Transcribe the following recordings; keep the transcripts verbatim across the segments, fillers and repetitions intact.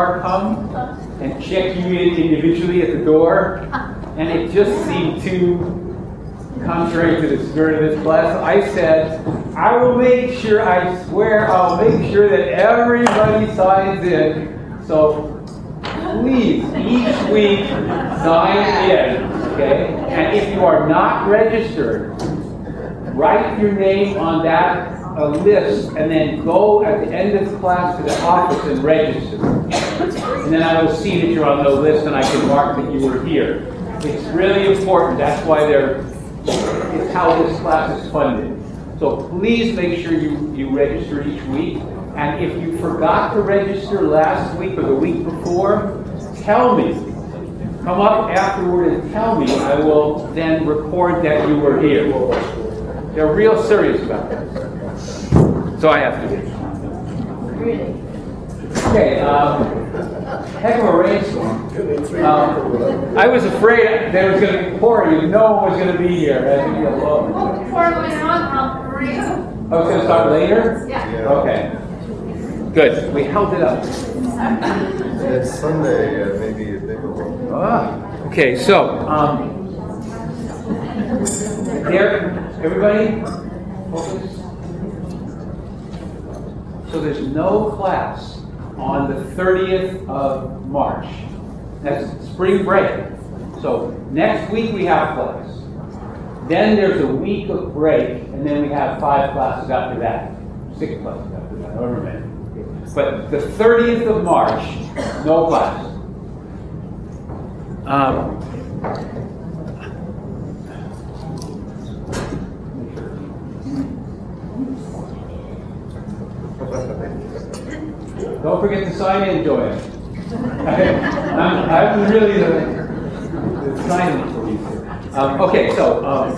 registrar come and check you in individually at the door, and it just seemed too contrary to the spirit of this class. I said, I will make sure, I swear, I'll make sure that everybody signs in. So please, each week, sign in, okay? And if you are not registered, write your name on that a list, and then go at the end of the class to the office and register. And then I will see that you're on the list, and I can mark that you were here. It's really important. That's why they're, it's how this class is funded. So please make sure you, you register each week. And if you forgot to register last week or the week before, tell me. Come up afterward and tell me. I will then record that you were here. They're real serious about that. So I have to do it. Really? Okay, um, heck of a rainstorm. Um, I was afraid there was going to be pouring and no one was going to be here. I think you'll love it. Oh, before later on, I'll bring. Oh, it's going to start later? Yeah. Okay. Good. We held it up. It's Sunday, uh, maybe a bigger one. Ah, okay, so, um, there, everybody, focus. So there's no class on the thirtieth of March. That's spring break. So next week we have class. Then there's a week of break, and then we have five classes after that. Six classes after that, however many. But the thirtieth of March, no class. Um, Don't forget to sign in, Joanne. I'm, I'm really the, the sign-in police. Um, okay, so um,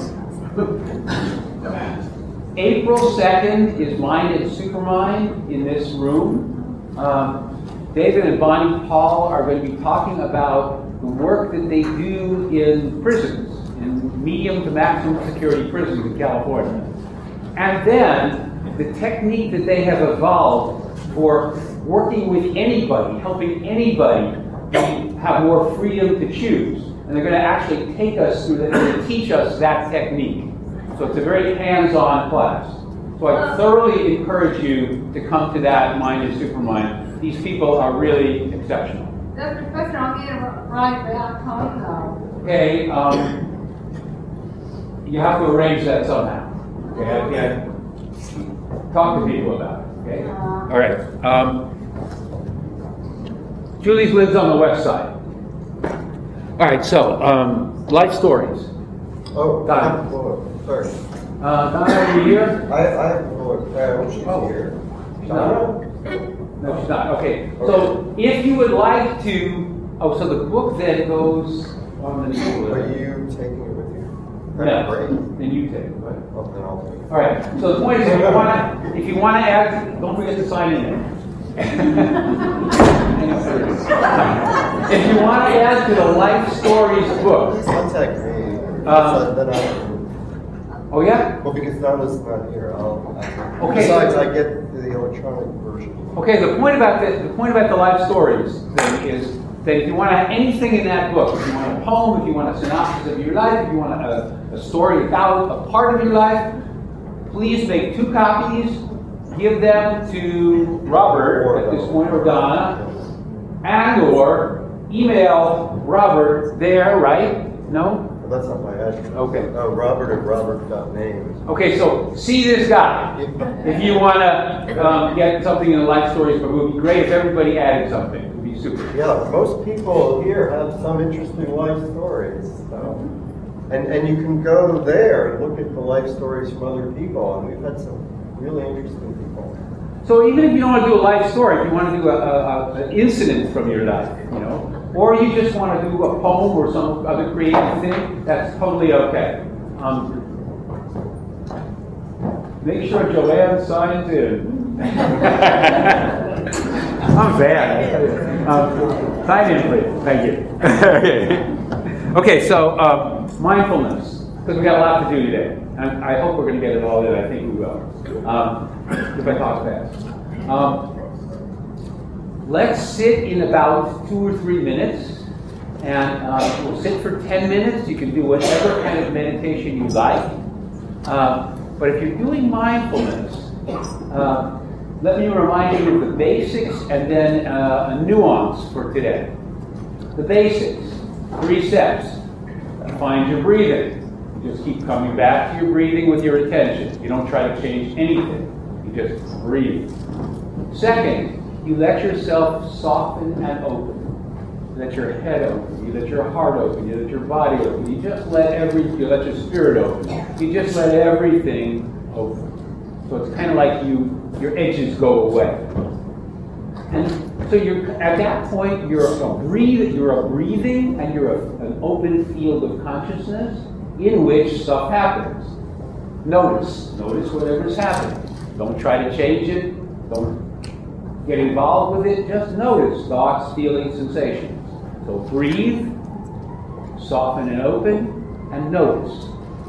April second is Mind and Supermind in this room. Um, David and Bonnie Paul are going to be talking about the work that they do in prisons, in medium to maximum security prisons in California. And then the technique that they have evolved for working with anybody, helping anybody have more freedom to choose. And they're going to actually take us through that, they're going to teach us that technique. So it's a very hands-on class. So I thoroughly encourage you to come to that Mind and Supermind. These people are really exceptional. That's Professor, I'll get it right back home now. Okay, um, you have to arrange that somehow. Okay, I can't talk to people about it. Okay? All right. Um, Julie's lives on the west side. All right, so um, life stories. Oh, Donna. I have Floyd. Sorry. Uh, Donna, are you here? I, I have Floyd. Uh, she's Oh. here. She's not? No, she's not. Okay. So if you would like to, oh, so the book then goes on the Are newsletter. you taking it with you? No. Great. Then you take it. Right? Oh, then I'll take it. All right. So the point is, if you want to, if you want to add, don't forget to sign in there. If you want to add to the Life Stories book. Contact me. Um, then I, Oh yeah. well, because Donna's not here. I'll, I, Okay. Besides, I get the electronic version. Okay. The point about the, the point about the Life Stories thing is that if you want to have anything in that book, if you want a poem, if you want a synopsis of your life, if you want a, a story about a part of your life, please make two copies. Give them to Robert at this point, or Donna, and or email Robert there, right? No? Well, that's not my address. Okay. Uh, Robert at robert dot names. Okay, so see this guy. If you want to um, get something in the Life Stories book, it would be great if everybody added something. It would be super. Yeah, most people here have some interesting life stories. So. And and you can go there and look at the life stories from other people, and we've had some really interesting people. So even if you don't want to do a life story, if you want to do a, a, a, an incident from your life, you know, or you just want to do a poem or some other creative thing, that's totally okay. Um, make sure Joanne signs in. I'm bad. Um, sign in, please. Thank you. okay. okay, so um, mindfulness, because we got a lot to do today. And I hope we're going to get it all in. I think we will. Um, if I talk fast. Um, let's sit in about two or three minutes, and uh, we'll sit for ten minutes. You can do whatever kind of meditation you like. Uh, but if you're doing mindfulness, uh, let me remind you of the basics and then uh, a nuance for today. The basics, three steps. Find your breathing. You just keep coming back to your breathing with your attention. You don't try to change anything. You just breathe. Second, you let yourself soften and open. You let your head open. You let your heart open. You let your body open. You just let every. You let your spirit open. You just let everything open. So it's kind of like you. Your edges go away. And so you're at that point. You're a breathe. You're a breathing, and you're a, an open field of consciousness in which stuff happens. Notice. Notice whatever's happening. Don't try to change it. Don't get involved with it. Just notice thoughts, feelings, sensations. So breathe, soften and open, and notice.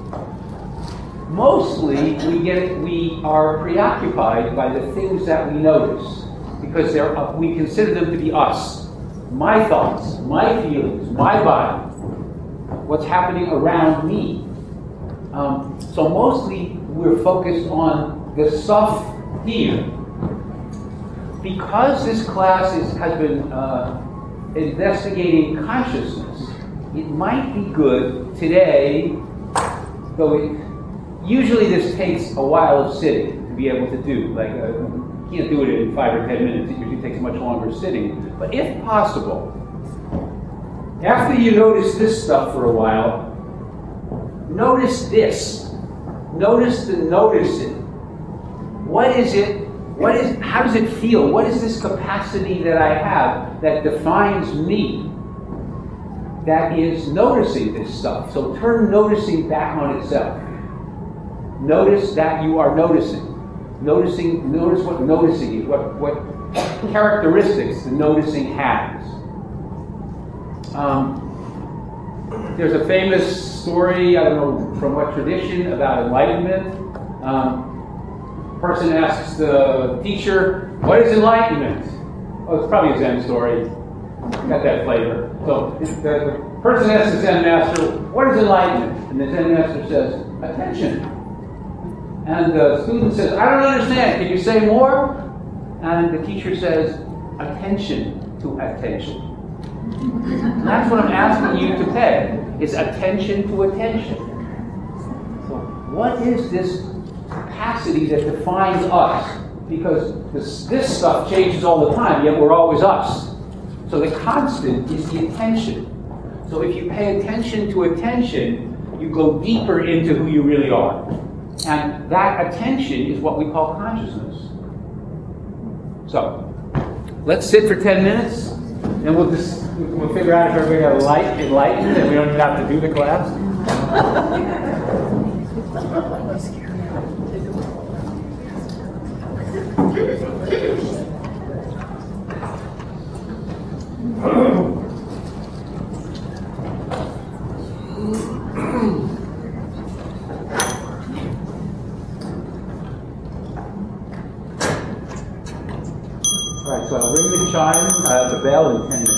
Mostly, we get we are preoccupied by the things that we notice because they're uh, we consider them to be us, my thoughts, my feelings, my body, what's happening around me. Um, so mostly, we're focused on the stuff here. Because this class is, has been uh, investigating consciousness, it might be good today, though it, usually this takes a while of sitting to be able to do. Like, uh, you can't do it in five or ten minutes. It usually takes much longer sitting. But if possible, after you notice this stuff for a while, notice this. Notice the noticing. What is it? What is? How does it feel? What is this capacity that I have that defines me? That is noticing this stuff. So turn noticing back on itself. Notice that you are noticing. Noticing. Notice what noticing is. What what characteristics the noticing has. Um, there's a famous story. I don't know from what tradition about enlightenment. Um, Person asks the teacher, "What is enlightenment?" Oh, it's probably a Zen story. Got that flavor. So the, the person asks the Zen master, "What is enlightenment?" And the Zen master says, "Attention." And the student says, "I don't understand. Can you say more?" And the teacher says, "Attention to attention." And that's what I'm asking you to pay. Is attention to attention. So what is this capacity that defines us? Because this, this stuff changes all the time, yet we're always us. So the constant is the attention. So if you pay attention to attention, you go deeper into who you really are. And that attention is what we call consciousness. So, let's sit for ten minutes, and we'll just we'll figure out if everybody got light enlightened, and we don't even have to do the class. Alright, so I'll ring the chime, uh, the bell in ten minutes.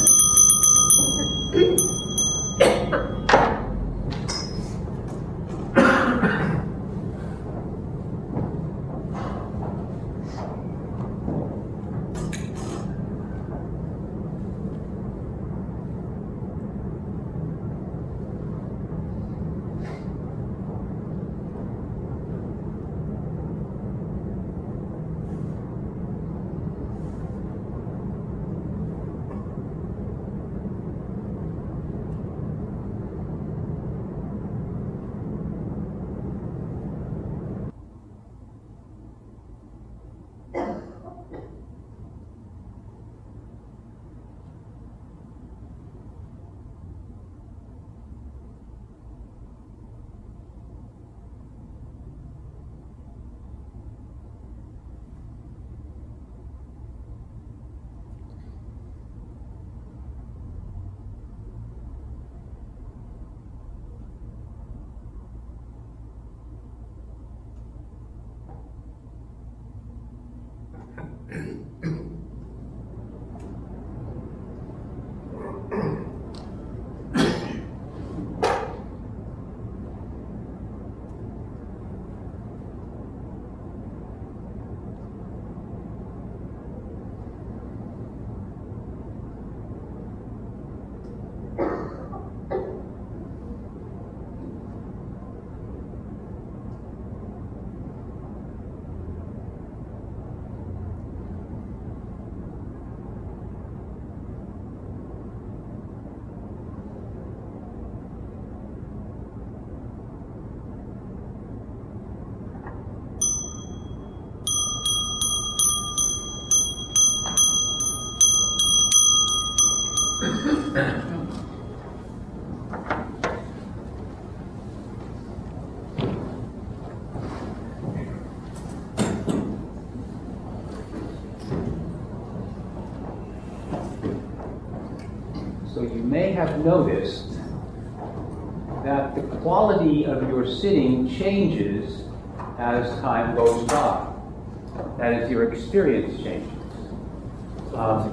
may have noticed that the quality of your sitting changes as time goes by. That is, your experience changes. Um,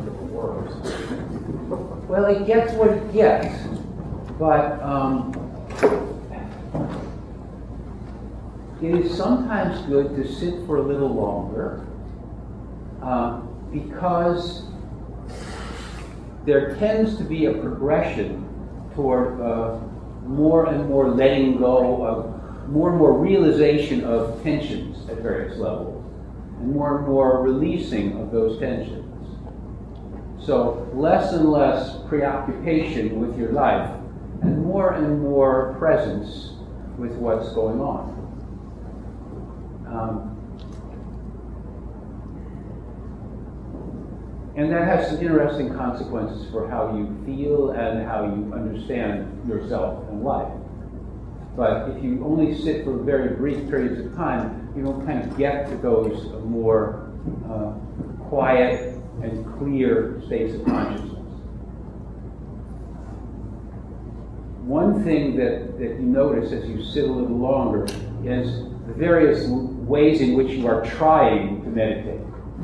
well, it gets what it gets, but um, it is sometimes good to sit for a little longer uh, because there tends to be a progression toward uh, more and more letting go of, more and more realization of tensions at various levels, and more and more releasing of those tensions. So less and less preoccupation with your life, and more and more presence with what's going on. Um, And that has some interesting consequences for how you feel and how you understand yourself and life. But if you only sit for very brief periods of time, you don't kind of get to those more uh, quiet and clear states of consciousness. One thing that, that you notice as you sit a little longer is the various ways in which you are trying to meditate.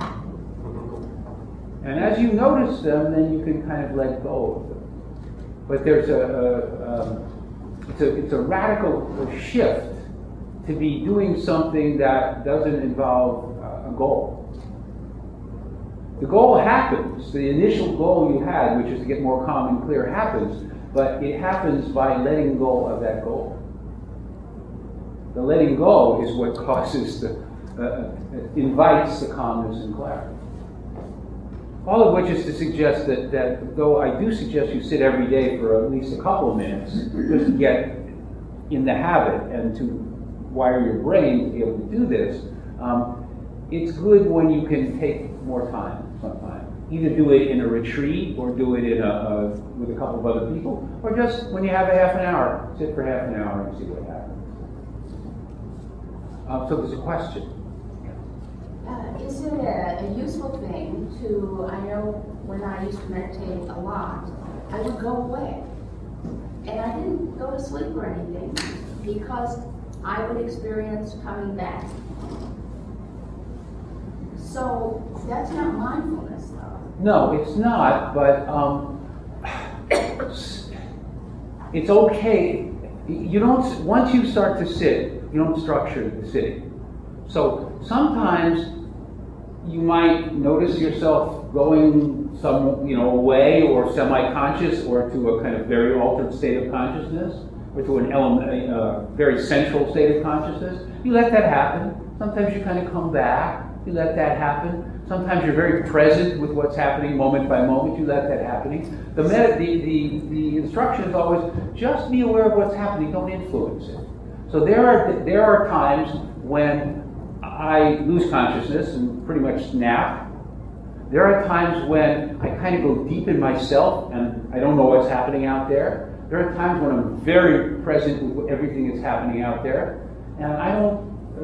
And as you notice them, then you can kind of let go of them. But there's a, a, um, it's a it's a radical shift to be doing something that doesn't involve uh, a goal. The goal happens. The initial goal you had, which is to get more calm and clear, happens. But it happens by letting go of that goal. The letting go is what causes the uh, invites the calmness and clarity. All of which is to suggest that, that though I do suggest you sit every day for at least a couple of minutes, just to get in the habit and to wire your brain to be able to do this, um, it's good when you can take more time sometime. Either do it in a retreat or do it in a, a, with a couple of other people, or just when you have a half an hour, sit for half an hour and see what happens. Uh, so there's a question. Uh, is it a, a useful thing to, I know when I used to meditate a lot, I would go away. And I didn't go to sleep or anything because I would experience coming back. So that's not mindfulness though. No, it's not, but um, it's okay. You don't, once you start to sit, you don't structure the sitting. So sometimes you might notice yourself going some, you know, away or semi-conscious or to a kind of very altered state of consciousness or to an element, a uh, very central state of consciousness. You let that happen. Sometimes you kind of come back. You let that happen. Sometimes you're very present with what's happening moment by moment. You let that happen. The, med- the, the, the instruction is always just be aware of what's happening. Don't influence it. So there are there are times when I lose consciousness and pretty much snap. There are times when I kind of go deep in myself and I don't know what's happening out there. There are times when I'm very present with everything that's happening out there, and I don't,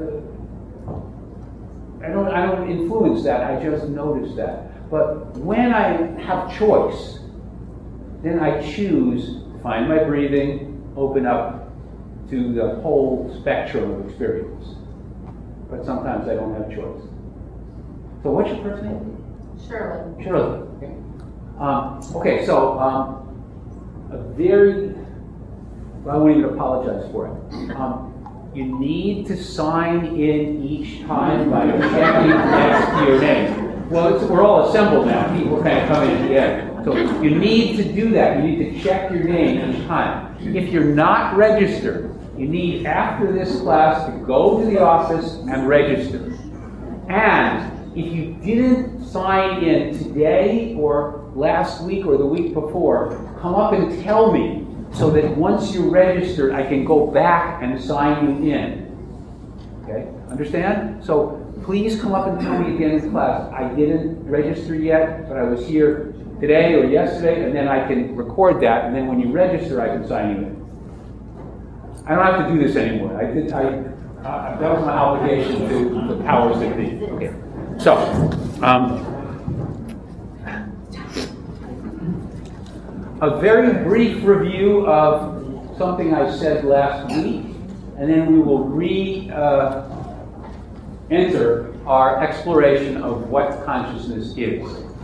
uh, I don't, I don't influence that. I just notice that. But when I have choice, then I choose to find my breathing, open up to the whole spectrum of experience. But sometimes I don't have choice. So what's your first name? Shirley. Shirley. Okay. Um, okay, so um, a very, well, I won't even apologize for it. Um, you need to sign in each time by checking next to your name. Well, it's, we're all assembled now. People kind of come in at the end. So you need to do that. You need to check your name each time. If you're not registered, you need, after this class, to go to the office and register. And if you didn't sign in today or last week or the week before, come up and tell me so that once you're registered, I can go back and sign you in. Okay? Understand? So please come up and tell me again in class. I didn't register yet, but I was here today or yesterday, and then I can record that, and then when you register, I can sign you in. I don't have to do this anymore. I did. I uh, that was my obligation to the powers that be. Okay. So, um, a very brief review of something I said last week, and then we will re uh, enter our exploration of what consciousness is.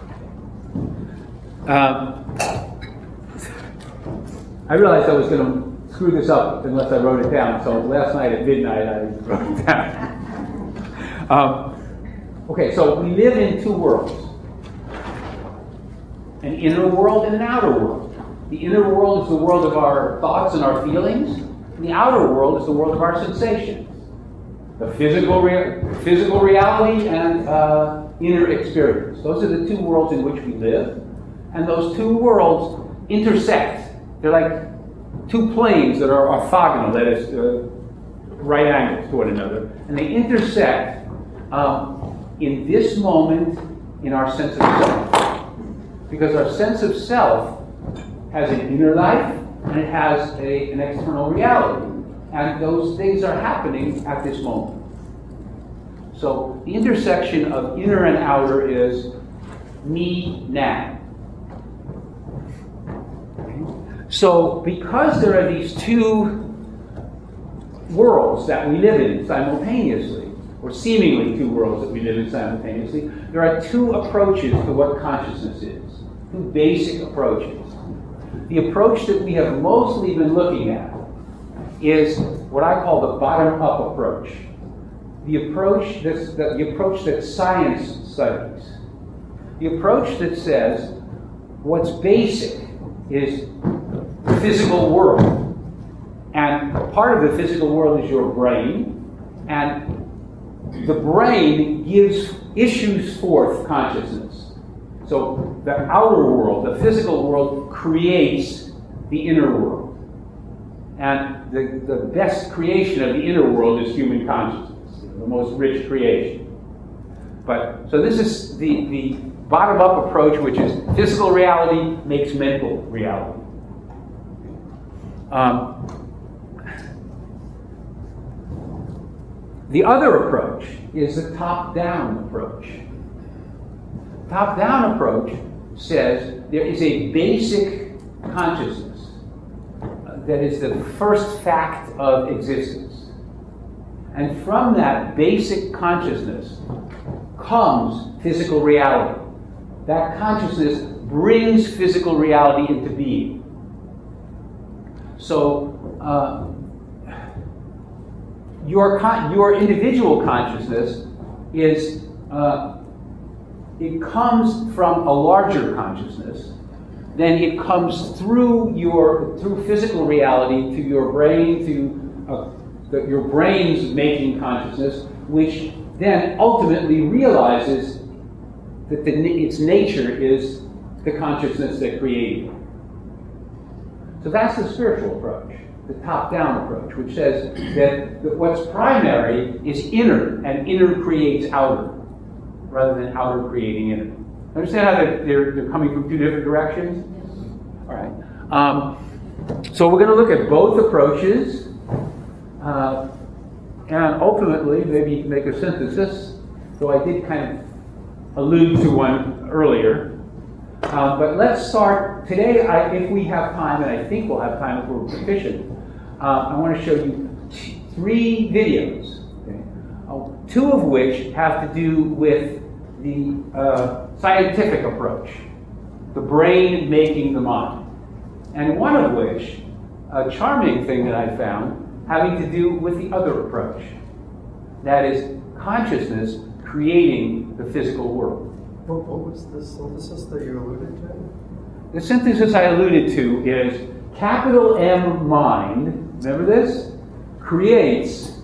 Um, I realized I was going to screw this up unless I wrote it down, so last night at midnight I wrote it down. um, okay, so we live in two worlds. An inner world and an outer world. The inner world is the world of our thoughts and our feelings, and the outer world is the world of our sensations. The physical, rea- physical reality and uh, inner experience. Those are the two worlds in which we live, and those two worlds intersect. They're like two planes that are orthogonal, that is, uh, right angles to one another, and they intersect um, in this moment in our sense of self. Because our sense of self has an inner life and it has a, an external reality. And those things are happening at this moment. So the intersection of inner and outer is me now. So because there are these two worlds that we live in simultaneously, or seemingly two worlds that we live in simultaneously, there are two approaches to what consciousness is. Two basic approaches. The approach that we have mostly been looking at is what I call the bottom-up approach. The approach that's the, the approach that science studies. The approach that says what's basic is the physical world. And part of the physical world is your brain, and the brain gives issues forth consciousness. So the outer world, the physical world, creates the inner world. And the, the best creation of the inner world is human consciousness, the most rich creation. But so this is the, the bottom-up approach, which is physical reality makes mental reality. Um, the other approach is the top-down approach. Top-down approach says there is a basic consciousness uh, that is the first fact of existence. And from that basic consciousness comes physical reality. That consciousness brings physical reality into being. So uh, your, con- your individual consciousness is uh, it comes from a larger consciousness, then it comes through your through physical reality to your brain, to uh, the, your brain's making consciousness, which then ultimately realizes that the, its nature is the consciousness that created it. So that's the spiritual approach, the top-down approach, which says that, that what's primary is inner, and inner creates outer, rather than outer creating inner. Understand how they're, they're, they're coming from two different directions? Yes. All right. Um, so we're going to look at both approaches, uh, and ultimately maybe make a synthesis, though I did kind of allude to one earlier. Uh, but let's start today. I, if we have time, and I think we'll have time if we're proficient, uh, I want to show you t- three videos, okay? uh, two of which have to do with the uh, scientific approach, the brain making the mind, and one of which, a charming thing that I found, having to do with the other approach, that is consciousness creating the physical world. What, what was the synthesis that you alluded to? The synthesis I alluded to is capital M mind, remember this? Creates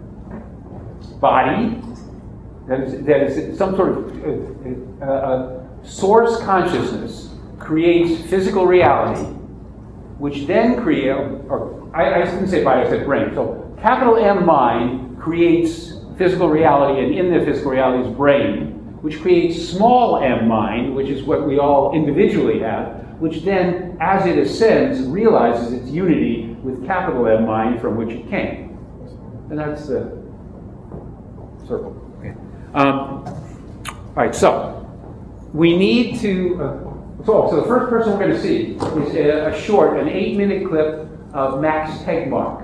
body, that is, that is some sort of uh, uh, source consciousness, creates physical reality, which then create, or I, I didn't say body, I said brain. So capital M mind creates physical reality, and in the physical reality is brain, which creates small m mind, which is what we all individually have, which then, as it ascends, realizes its unity with capital M mind from which it came. And that's the circle. Okay. Um, all right, so we need to, uh, So, so the first person we're going to see is a, a short, an eight-minute clip of Max Tegmark.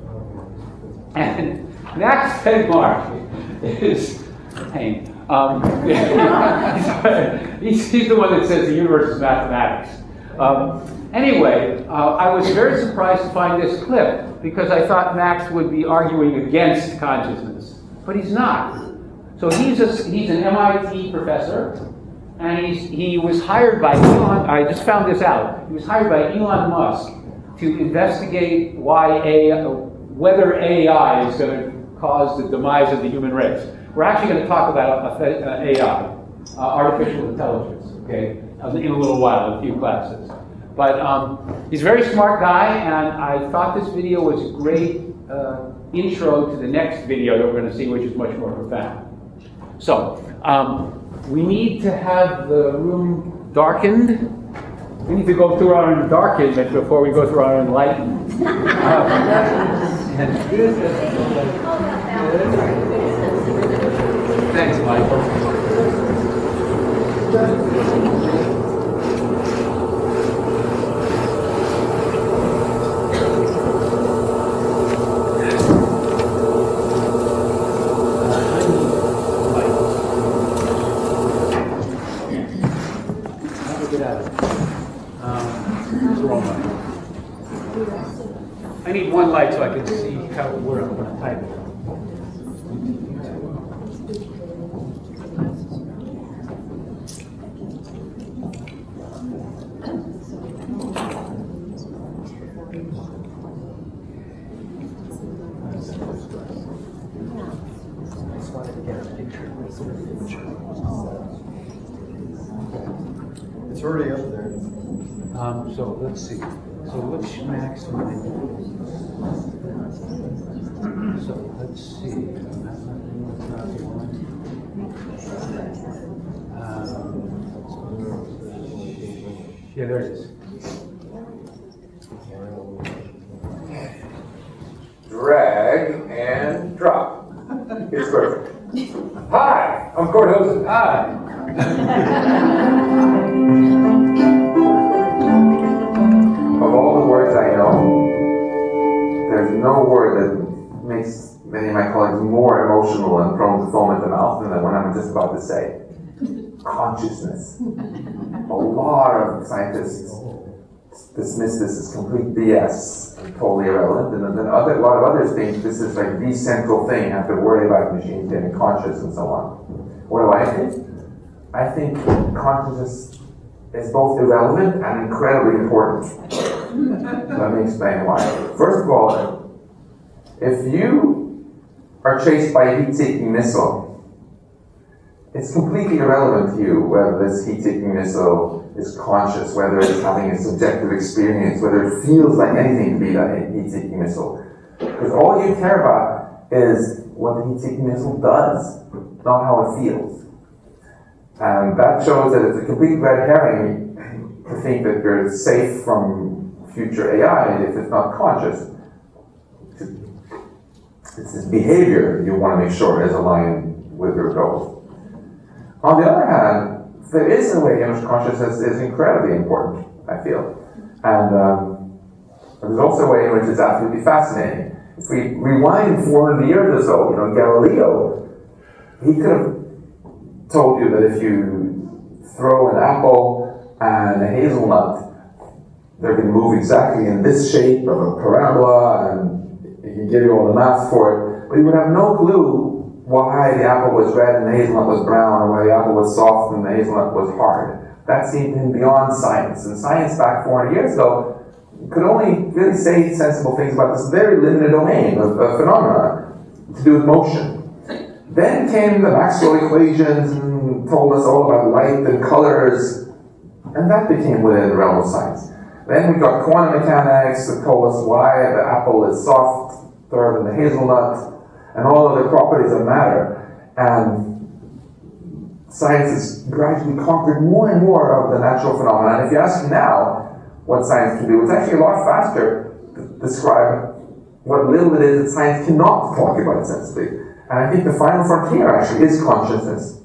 And Max Tegmark is pain. Um, he's, he's the one that says the universe is mathematics. Um, anyway, uh, I was very surprised to find this clip because I thought Max would be arguing against consciousness, but he's not. So he's a, he's an M I T professor, and he's, he was hired by Elon. I just found this out. He was hired by Elon Musk to investigate why a whether A I is going to cause the demise of the human race. We're actually going to talk about uh, A I, uh, artificial intelligence, okay, in a little while, in a few classes. But um, he's a very smart guy, and I thought this video was a great uh, intro to the next video that we're going to see, which is much more profound. So, um, we need to have the room darkened. We need to go through our darkenment before we go through our enlightenment. Thanks, Michael. I need one light so I can see how where I'm going to type it. It's already up there. Um, so let's see. So which Max am I? So let's see. Um, yeah, there it is. Drag and drop. It's perfect. Hi, I'm Court Hilton. Hi. Of all the words I know, there's no word that makes many of my colleagues more emotional and prone to foam at the mouth than the one I'm just about to say. Consciousness. A lot of scientists dismiss this as complete B S and totally irrelevant, and then other, a lot of others think this is like the central thing, have to worry about machines getting conscious and so on. What do I think? I think consciousness is both irrelevant and incredibly important. Let me explain why. First of all, if you are chased by a heat-seeking missile, it's completely irrelevant to you whether this heat-seeking missile is conscious, whether it's having a subjective experience, whether it feels like anything to be that heat-seeking missile. Because all you care about is what the heat-seeking missile does, not how it feels. And that shows that it's a complete red herring to think that you're safe from future A I if it's not conscious. It's this behavior you want to make sure is aligned with your goals. On the other hand, there is a way in which consciousness is incredibly important, I feel. And um, there's also a way in which it's absolutely fascinating. If we rewind four hundred years or so, you know, Galileo, he could have told you that if you throw an apple and a hazelnut, they're going to move exactly in this shape of a parabola, and he can give you all the math for it, but he would have no clue why the apple was red and the hazelnut was brown, or why the apple was soft and the hazelnut was hard. That seemed to him beyond science. And science back four hundred years ago could only really say sensible things about this very limited domain of, of phenomena to do with motion. Then came the Maxwell equations and told us all about light and colors, and that became within the realm of science. Then we got quantum mechanics that told us why the apple is softer than the hazelnut, and all other properties of matter. And science has gradually conquered more and more of the natural phenomena. And if you ask now what science can do, it's actually a lot faster to describe what little it is that science cannot talk about sensibly. And I think the final frontier actually is consciousness.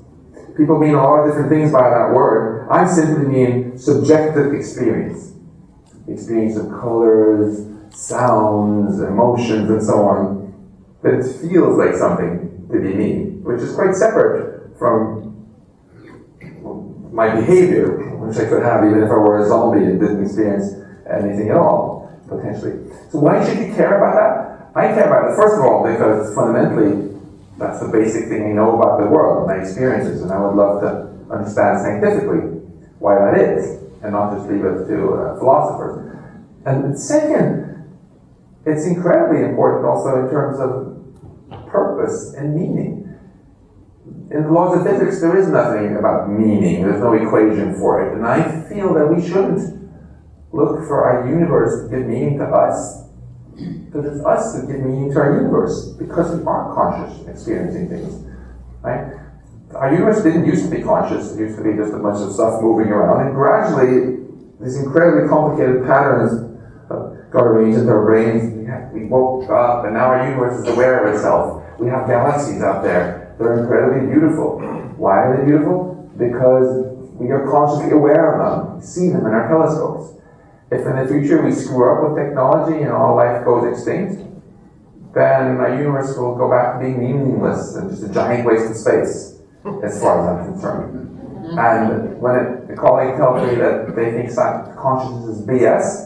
People mean a lot of different things by that word. I simply mean subjective experience. Experience of colors, sounds, emotions, and so on. That it feels like something to be me, which is quite separate from my behavior, which I could have even if I were a zombie and didn't experience anything at all, potentially. So why should you care about that? I care about it, first of all, because fundamentally, that's the basic thing we know about the world, my experiences, and I would love to understand scientifically why that is, and not just leave it to uh, philosophers. And second, it's incredibly important also in terms of purpose and meaning. In the laws of physics, there is nothing about meaning. There's no equation for it. And I feel that we shouldn't look for our universe to give meaning to us, because it's us that give meaning to our universe, because we are conscious, experiencing things. Right? Our universe didn't used to be conscious. It used to be just a bunch of stuff moving around. And gradually, these incredibly complicated patterns got arranged into our brains. We, have, we woke up, and now our universe is aware of itself. We have galaxies out there. They're incredibly beautiful. Why are they beautiful? Because we are consciously aware of them. We see them in our telescopes. If in the future we screw up with technology and all life goes extinct, then our universe will go back to being meaningless and just a giant waste of space, as far as I'm concerned. And when it, a colleague tells me that they think consciousness is B S,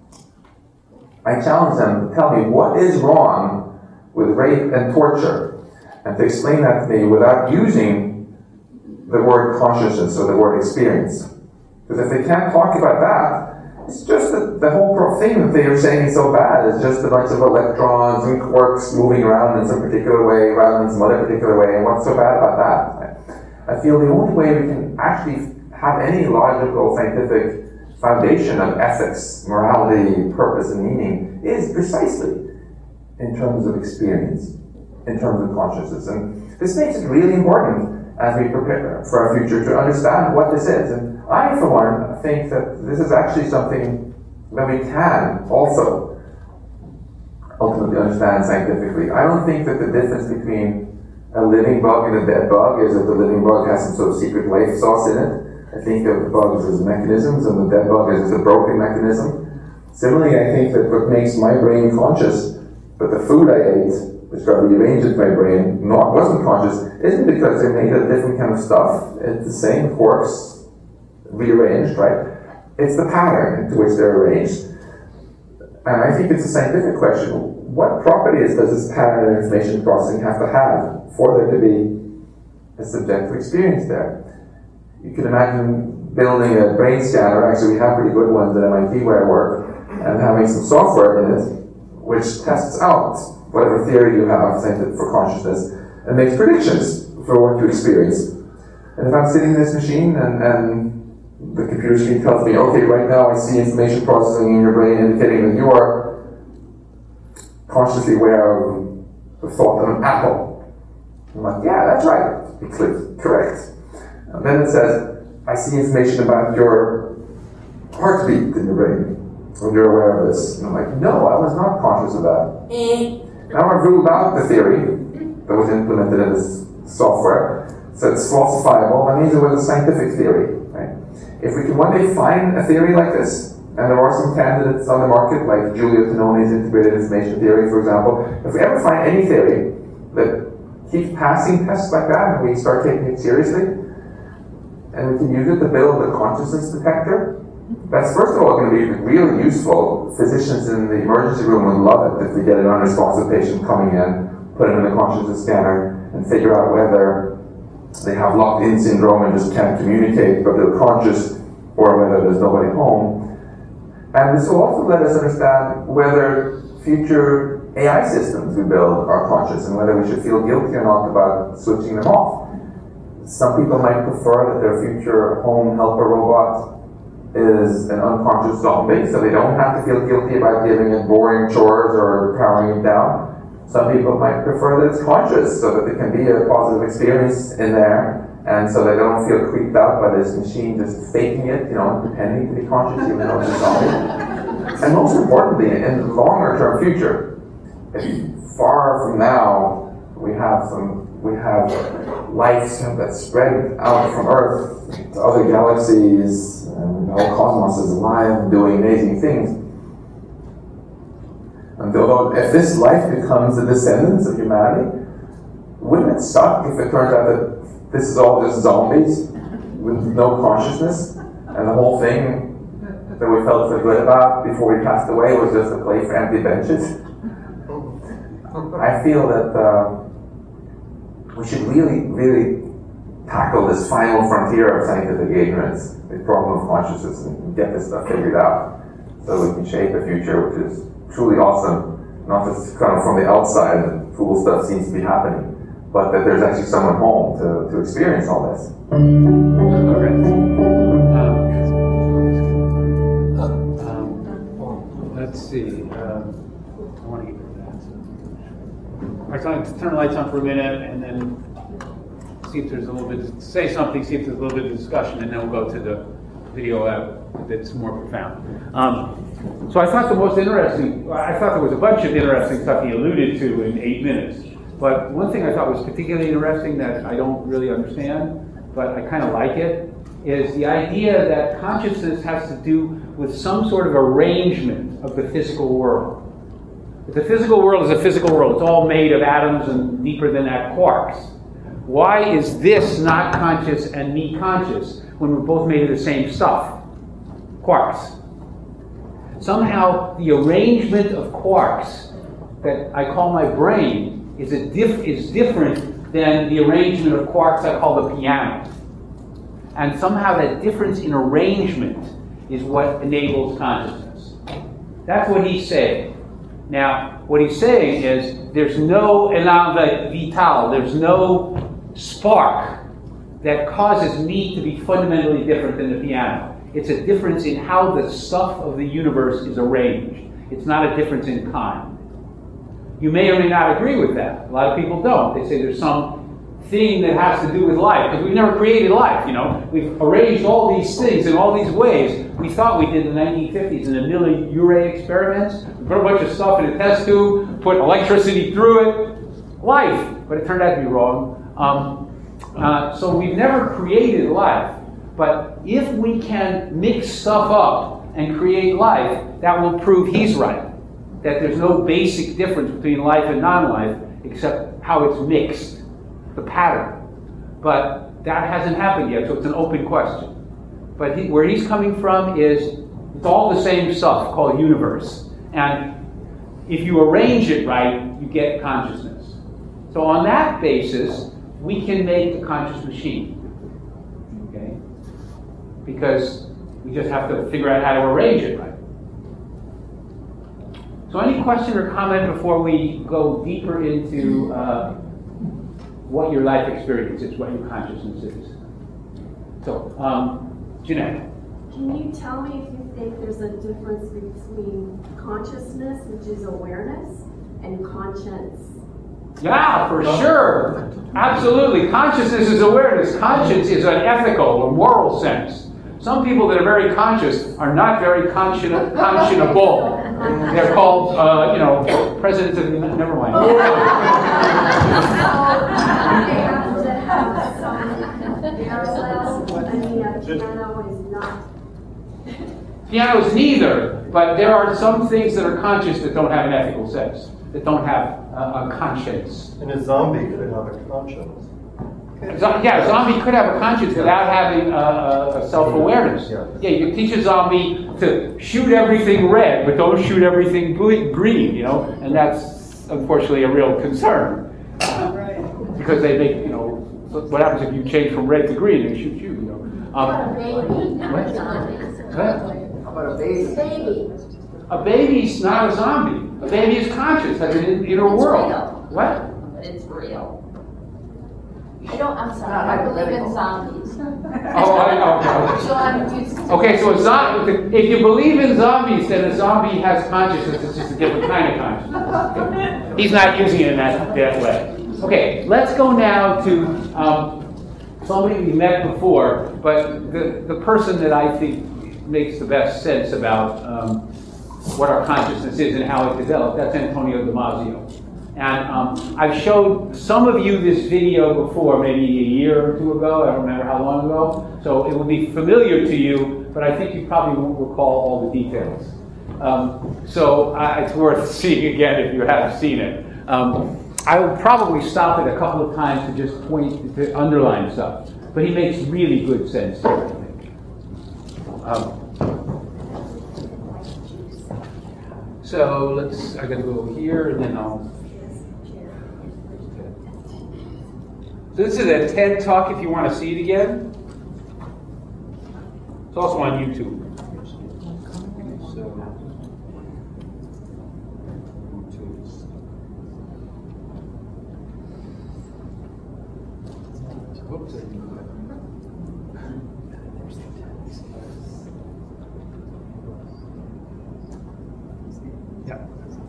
I challenge them to tell me what is wrong with rape and torture, and to explain that to me without using the word consciousness or the word experience. Because if they can't talk about that, it's just that the whole thing that they are saying is so bad. It's just a bunch of electrons and quarks moving around in some particular way rather than some other particular way, and what's so bad about that? I feel the only way we can actually have any logical, scientific foundation of ethics, morality, purpose, and meaning is precisely in terms of experience, in terms of consciousness. And this makes it really important as we prepare for our future to understand what this is. And I, for one, think that this is actually something that we can also ultimately understand scientifically. I don't think that the difference between a living bug and a dead bug is that the living bug has some sort of secret life sauce in it. I think of bugs as mechanisms, and the dead bug is a broken mechanism. Similarly, I think that what makes my brain conscious, but the food I ate, which got rearranged in my brain, not wasn't conscious, isn't because they're made of different kind of stuff. It's the same quarks rearranged, right? It's the pattern into which they're arranged. And I think it's a scientific question. What properties does this pattern of information processing have to have for there to be a subjective experience there? You can imagine building a brain scanner. Actually, we have pretty good ones at M I T where I work, and having some software in it which tests out whatever theory you have for consciousness and makes predictions for what you experience. And if I'm sitting in this machine and, and the computer screen tells me, okay, right now I see information processing in your brain indicating that you are consciously aware of the thought of an apple. I'm like, yeah, that's right. It's correct. And then it says, I see information about your heartbeat in your brain. When you're aware of this. And I'm like, no, I was not conscious of that. Now I've ruled out the theory that was implemented in this software. So it's falsifiable. That means it was a scientific theory. Right? If we can one day find a theory like this, and there are some candidates on the market, like Giulio Tononi's integrated information theory, for example, if we ever find any theory that keeps passing tests like that, and we start taking it seriously, and we can use it to build a consciousness detector, that's first of all going to be really useful. Physicians in the emergency room would love it if we get an unresponsive patient coming in, put them in the consciousness scanner, and figure out whether they have locked-in syndrome and just can't communicate, but they're conscious, or whether there's nobody home. And this will also let us understand whether future A I systems we build are conscious, and whether we should feel guilty or not about switching them off. Some people might prefer that their future home helper robot is an unconscious zombie, so they don't have to feel guilty about giving it boring chores or powering it down. Some people might prefer that it's conscious, so that there can be a positive experience in there, and so they don't feel creeped out by this machine just faking it, you know, pretending to be conscious even though it's a zombie. And most importantly, in the longer term future, if far from now we have some we have lights that spread out from Earth to other galaxies, and the whole cosmos is alive and doing amazing things. And although if this life becomes the descendants of humanity, wouldn't it suck if it turns out that this is all just zombies with no consciousness, and the whole thing that we felt so good about before we passed away was just a play for empty benches? I feel that uh, we should really, really tackle this final frontier of scientific ignorance, the problem of consciousness, and get this stuff figured out so we can shape a future which is truly awesome, not just kind of from the outside and cool stuff seems to be happening, but that there's actually someone home to, to experience all this. Um, um, let's see. Um, I want to get rid of that. All right, so I'm going to turn the lights on for a minute and then see if there's a little bit, say something, see if there's a little bit of discussion, and then we'll go to the video out that's more profound. Um, so I thought the most interesting, I thought there was a bunch of interesting stuff he alluded to in eight minutes. But one thing I thought was particularly interesting that I don't really understand, but I kind of like it, is the idea that consciousness has to do with some sort of arrangement of the physical world. The physical world is a physical world. It's all made of atoms and deeper than that, quarks. Why is this not conscious and me conscious when we're both made of the same stuff? Quarks. Somehow the arrangement of quarks that I call my brain is, a diff- is different than the arrangement of quarks I call the piano. And somehow that difference in arrangement is what enables consciousness. That's what he's saying. Now, what he's saying is there's no élan vital, there's no spark that causes me to be fundamentally different than the piano. It's a difference in how the stuff of the universe is arranged. It's not a difference in kind. You may or may not agree with that. A lot of people don't. They say there's some thing that has to do with life, because we've never created life, you know. We've arranged all these things in all these ways. We thought we did in the nineteen fifties in the Miller-Urey experiments. We put a bunch of stuff in a test tube, put electricity through it. Life. But it turned out to be wrong. Um, uh, so we've never created life. But if we can mix stuff up and create life, that will prove he's right. That there's no basic difference between life and non-life except how it's mixed, the pattern. But that hasn't happened yet, so it's an open question. But he, where he's coming from is, it's all the same stuff called universe. And if you arrange it right, you get consciousness. So on that basis, we can make a conscious machine. Okay? Because we just have to figure out how to arrange it right. So any question or comment before we go deeper into uh, what your life experience is, what your consciousness is? So, um, Jeanette. Can you tell me if you think there's a difference between consciousness, which is awareness, and conscience? Yeah, for sure. Absolutely. Consciousness is awareness. Conscience is an ethical or moral sense. Some people that are very conscious are not very conscien- conscionable. They're called, uh, you know, presidents of the... Never mind. So, they have to have some parallel. I mean, a piano is not... Piano is neither, but there are some things that are conscious that don't have an ethical sense, that don't have a, a conscience. And a zombie could have a conscience. Zo- yeah, a zombie could have a conscience without having a, a self-awareness. Yeah. Yeah, you teach a zombie to shoot everything red, but don't shoot everything ble- green, you know, and that's unfortunately a real concern. Right. Because they make, you know, what happens if you change from red to green and shoot you, you know? Um, baby, not what? a zombie. What? How about a baby? Baby. A baby's not a zombie. A baby is conscious, has an in- inner It's world. real. What? But it's real. I don't, I'm sorry, I believe in zombies. Oh, I know. So I'm used to. Okay, so a zombie, if you believe in zombies, then a zombie has consciousness. It's just a different kind of consciousness. He's not using it in that, that way. Okay, let's go now to um, somebody we met before, but the, the person that I think makes the best sense about um, what our consciousness is and how it developed, that's Antonio Damasio. And um, I've showed some of you this video before, maybe a year or two ago, I don't remember how long ago, so it will be familiar to you, but I think you probably won't recall all the details. Um, so uh, it's worth seeing again if you haven't seen it. Um, I will probably stop it a couple of times to just point, to underline stuff, but he makes really good sense here, I think. Um, so let's, I gotta go here and then I'll. So this is a TED Talk if you want to see it again. It's also on YouTube. So, whoops, I didn't do that. Yeah.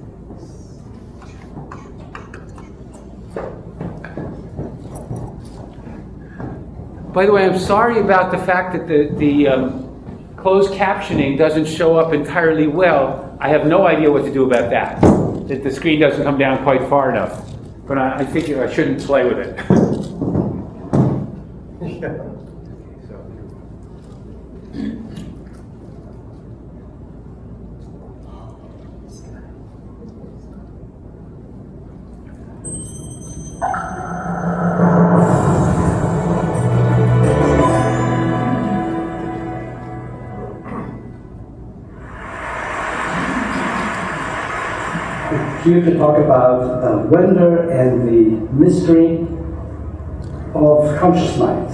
By the way, I'm sorry about the fact that the, the um, closed captioning doesn't show up entirely well. I have no idea what to do about that. That the screen doesn't come down quite far enough. But I, I think I shouldn't play with it. Yeah. Here to talk about uh, wonder and the mystery of conscious minds.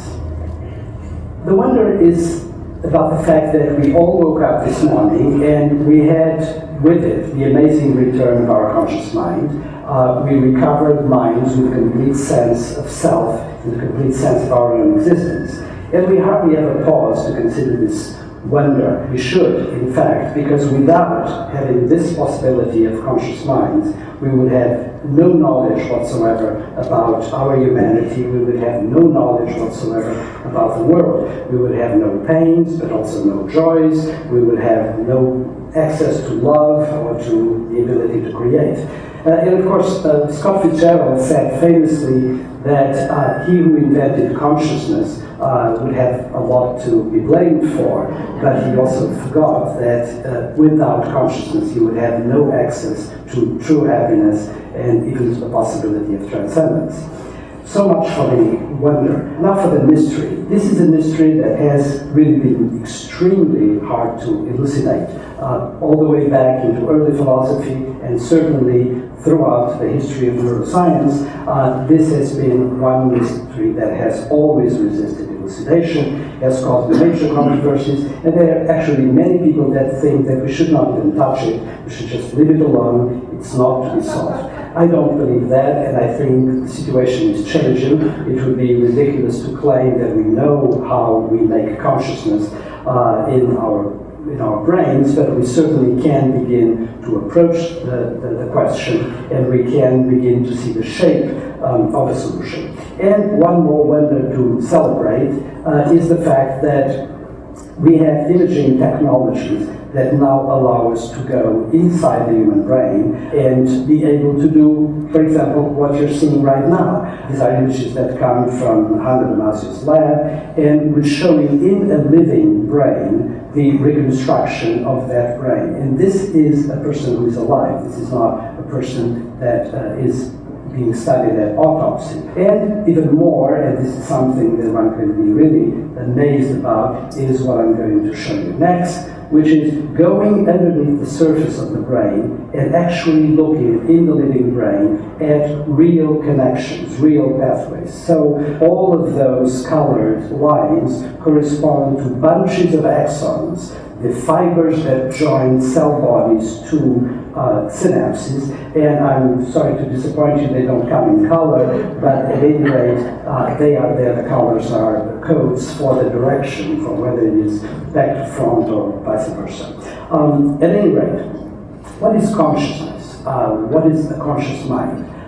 The wonder is about the fact that we all woke up this morning and we had with it the amazing return of our conscious mind. Uh, we recovered minds with a complete sense of self and a complete sense of our own existence. And we hardly ever pause to consider this wonder. We should, in fact, because without having this possibility of conscious minds, we would have no knowledge whatsoever about our humanity. We would have no knowledge whatsoever about the world. We would have no pains, but also no joys. We would have no access to love or to the ability to create. Uh, and of course, uh, Scott Fitzgerald said famously that uh, he who invented consciousness uh, would have a lot to be blamed for, but he also forgot that uh, without consciousness he would have no access to true happiness and even to the possibility of transcendence. So much for the wonder. Now for the mystery. This is a mystery that has really been extremely hard to elucidate, uh, all the way back into early philosophy and certainly throughout the history of neuroscience. Uh, this has been one mystery that has always resisted elucidation, has caused major controversies, and there are actually many people that think that we should not even touch it, we should just leave it alone, it's not to be solved. I don't believe that, and I think the situation is changing. It would be ridiculous to claim that we know how we make consciousness uh, in our in our brains, but we certainly can begin to approach the, the, the question, and we can begin to see the shape um, of a solution. And one more wonder to celebrate uh, is the fact that we have imaging technologies that now allow us to go inside the human brain and be able to do, for example, what you're seeing right now. These are images that come from Hanno Damasius' lab, and we're showing in a living brain the reconstruction of that brain. And this is a person who is alive. This is not a person that uh, is being studied at autopsy. And even more, and this is something that one can be really amazed about, is what I'm going to show you next, which is going underneath the surface of the brain and actually looking in the living brain at real connections, real pathways. So all of those colored lines correspond to bunches of axons, the fibers that join cell bodies to uh, synapses. And I'm sorry to disappoint you, they don't come in color, but at any rate, uh, they are there. The colors are the codes for the direction, for whether it is back to front or vice versa. Um, at any rate, what is consciousness? Uh, what is a conscious mind?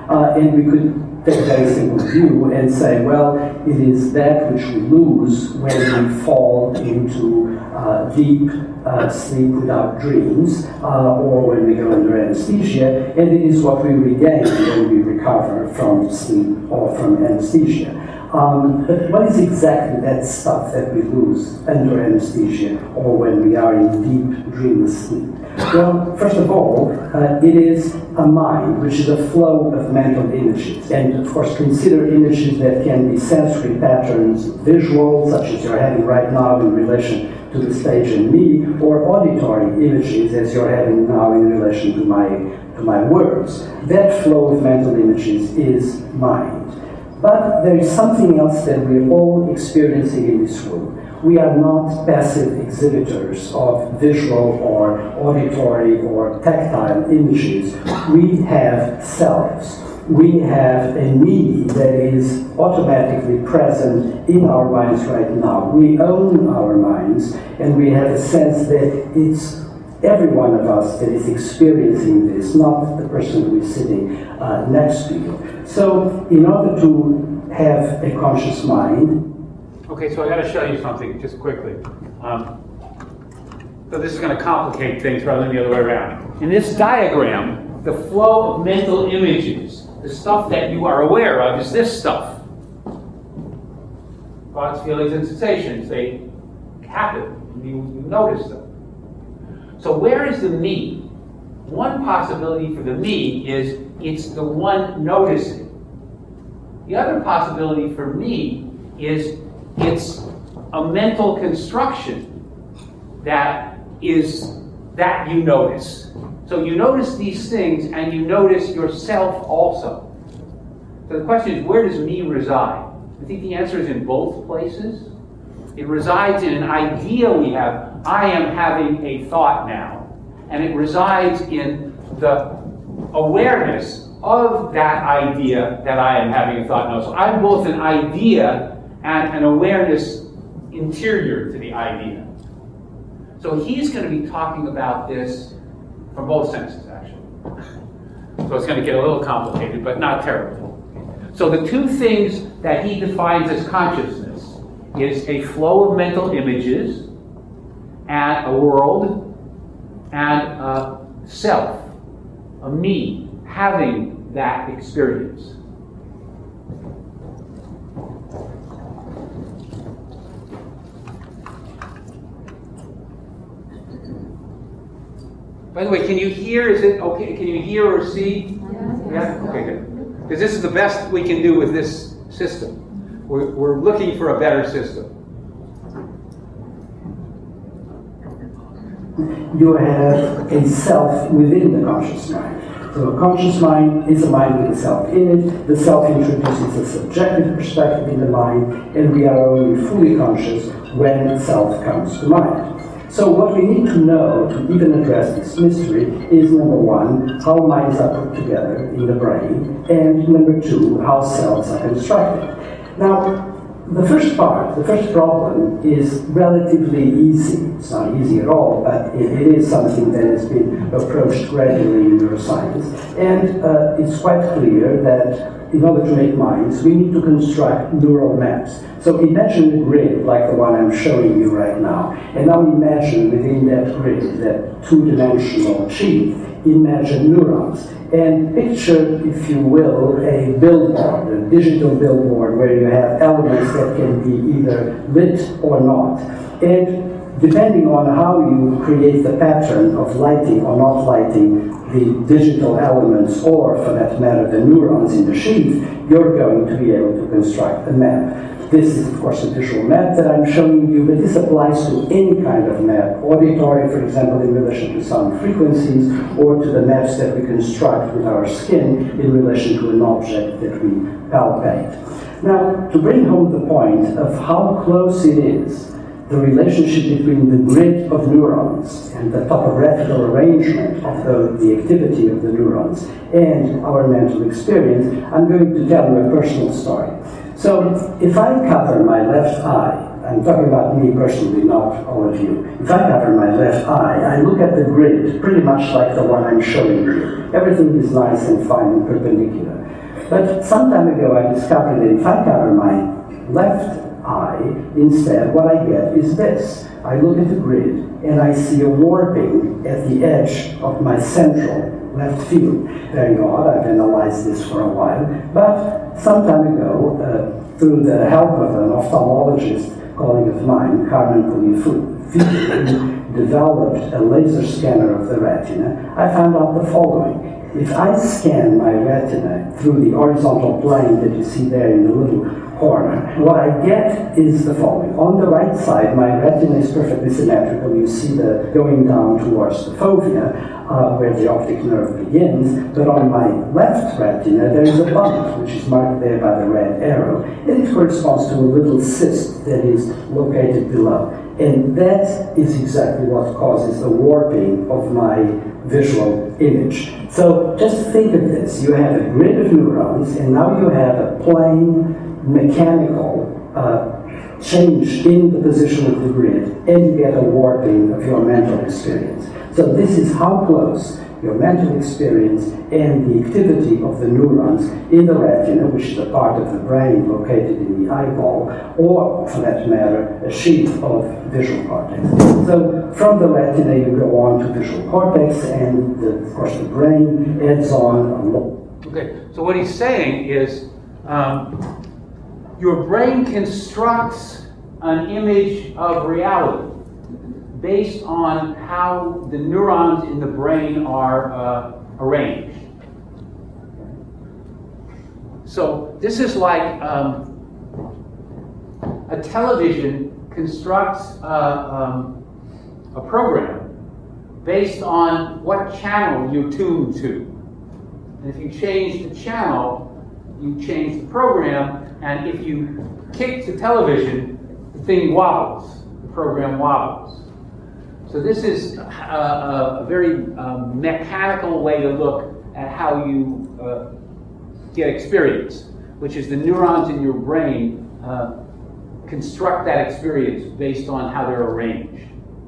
Uh, and we could take a very simple view and say, well, it is that which we lose when we fall into uh, deep uh, sleep without dreams, uh, or when we go under anesthesia, and it is what we regain when we recover from sleep or from anesthesia. Um, but what is exactly that stuff that we lose under anesthesia or when we are in deep dreamless sleep? Well, first of all, uh, it is a mind, which is a flow of mental images. And of course, consider images that can be sensory patterns, visual, such as you're having right now in relation to the stage and me, or auditory images as you're having now in relation to my, to my words. That flow of mental images is mind. But there is something else that we're all experiencing in this room. We are not passive exhibitors of visual or auditory or tactile images. We have selves. We have a me that is automatically present in our minds right now. We own our minds, and we have a sense that it's every one of us that is experiencing this, not the person who is sitting uh, next to you. So, in order to have a conscious mind. Okay, so I got to show you something just quickly. Um, so this is going to complicate things rather than the other way around. In this diagram, the flow of mental images, the stuff that you are aware of, is this stuff. Thoughts, feelings, and sensations. They happen. You, you notice them. So where is the me? One possibility for the me is it's the one noticing. The other possibility for me is it's a mental construction that is that you notice. So you notice these things and you notice yourself also. So the question is, where does me reside? I think the answer is in both places. It resides in an idea we have. I am having a thought now. And it resides in the awareness of that idea that I am having a thought now. So I'm both an idea and an awareness interior to the idea. So he's going to be talking about this from both senses, actually. So it's going to get a little complicated, but not terrible. So the two things that he defines as consciousness is a flow of mental images and a world and a self, a me, having that experience. By the way, can you hear? Is it okay? Can you hear or see? Yes. Yeah? Okay, good. Because this is the best we can do with this system. We're, we're looking for a better system. You have a self within the conscious mind. So a conscious mind is a mind with a self in it. The self introduces a subjective perspective in the mind, and we are only fully conscious when self comes to mind. So what we need to know to even address this mystery is, number one, how minds are put together in the brain, and number two, how cells are constructed. Now, the first part, the first problem is relatively easy. It's not easy at all, but it, it is something that has been approached gradually in neuroscience. And uh, it's quite clear that in order to make minds, we need to construct neural maps. So imagine a grid like the one I'm showing you right now. And now imagine within that grid, that two-dimensional sheet, imagine neurons. And picture, if you will, a billboard, a digital billboard where you have elements that can be either lit or not. And depending on how you create the pattern of lighting or not lighting the digital elements, or for that matter, the neurons in the sheath, you're going to be able to construct a map. This is, of course, a visual map that I'm showing you, but this applies to any kind of map, auditory, for example, in relation to sound frequencies, or to the maps that we construct with our skin in relation to an object that we palpate. Now, to bring home the point of how close it is, the relationship between the grid of neurons and the topographical arrangement of the, the activity of the neurons and our mental experience, I'm going to tell you a personal story. So, if I cover my left eye, I'm talking about me personally, not all of you. If I cover my left eye, I look at the grid pretty much like the one I'm showing you. Everything is nice and fine and perpendicular. But some time ago I discovered that if I cover my left eye instead, what I get is this. I look at the grid and I see a warping at the edge of my central left field. Very odd, I've analyzed this for a while, but some time ago, uh, through the help of an ophthalmologist, colleague of mine, Carmen Pulifuti, who developed a laser scanner of the retina, I found out the following. If I scan my retina through the horizontal plane that you see there in the little corner, what I get is the following. On the right side, my retina is perfectly symmetrical. You see the going down towards the fovea, uh, where the optic nerve begins, but on my left retina, there is a bump, which is marked there by the red arrow, and it corresponds to a little cyst that is located below. And that is exactly what causes the warping of my visual image. So just think of this. You have a grid of neurons, and now you have a plane mechanical uh, change in the position of the grid, and you get a warping of your mental experience. So this is how close your mental experience and the activity of the neurons in the retina, which is a part of the brain located in the eyeball, or for that matter, a sheath of visual cortex. So from the retina you go on to visual cortex, and the, of course the brain adds on a lot. Okay, so what he's saying is um, your brain constructs an image of reality based on how the neurons in the brain are uh, arranged. So this is like um, a television constructs uh, um, a program based on what channel you tune to. And if you change the channel, you change the program, and if you kick the television, the thing wobbles, the program wobbles. So this is a, a, a very um, mechanical way to look at how you uh, get experience, which is the neurons in your brain uh, construct that experience based on how they're arranged.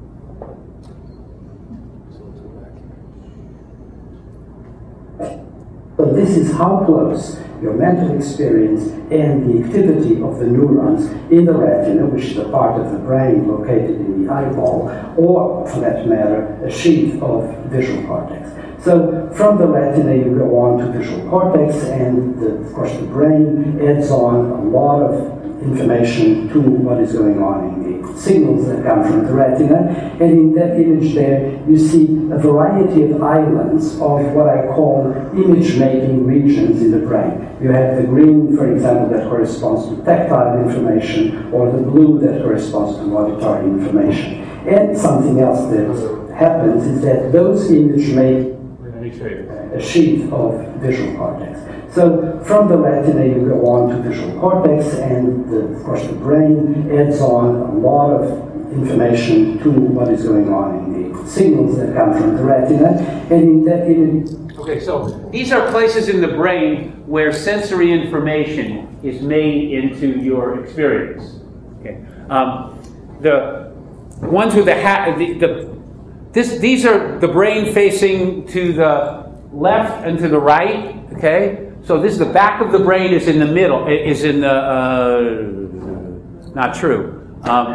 So this is how close your mental experience and the activity of the neurons in the retina, which is a part of the brain located in the eyeball, or for that matter, a sheath of visual cortex. So from the retina you go on to visual cortex, and the, of course the brain adds on a lot of information to what is going on in the signals that come from the retina. And in that image there, you see a variety of islands of what I call image-making regions in the brain. You have the green, for example, that corresponds to tactile information, or the blue that corresponds to auditory information. And something else that happens is that those images make a sheath of visual cortex. So from the retina you go on to visual cortex, and the, of course the brain adds on a lot of information to what is going on in the signals that come from the retina. And in that image... Okay, so these are places in the brain where sensory information is made into your experience. Okay, um, the ones with the hat, the, the this these are the brain facing to the left and to the right. Okay. So this is the back of the brain is in the middle, is in the, uh, not true. Um,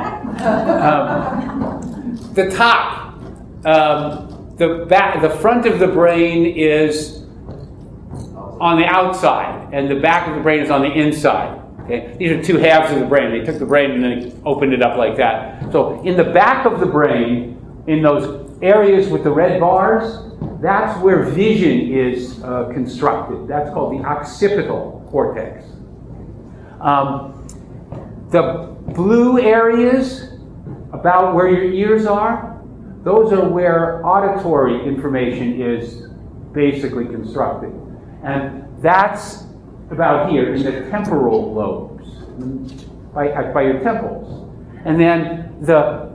um, the top, um, the back, the front of the brain is on the outside, and the back of the brain is on the inside. Okay? These are two halves of the brain. They took the brain and then opened it up like that. So in the back of the brain, in those areas with the red bars, that's where vision is uh, constructed. That's called the occipital cortex. Um, the blue areas about where your ears are, those are where auditory information is basically constructed. And that's about here in the temporal lobes, by, by your temples. And then the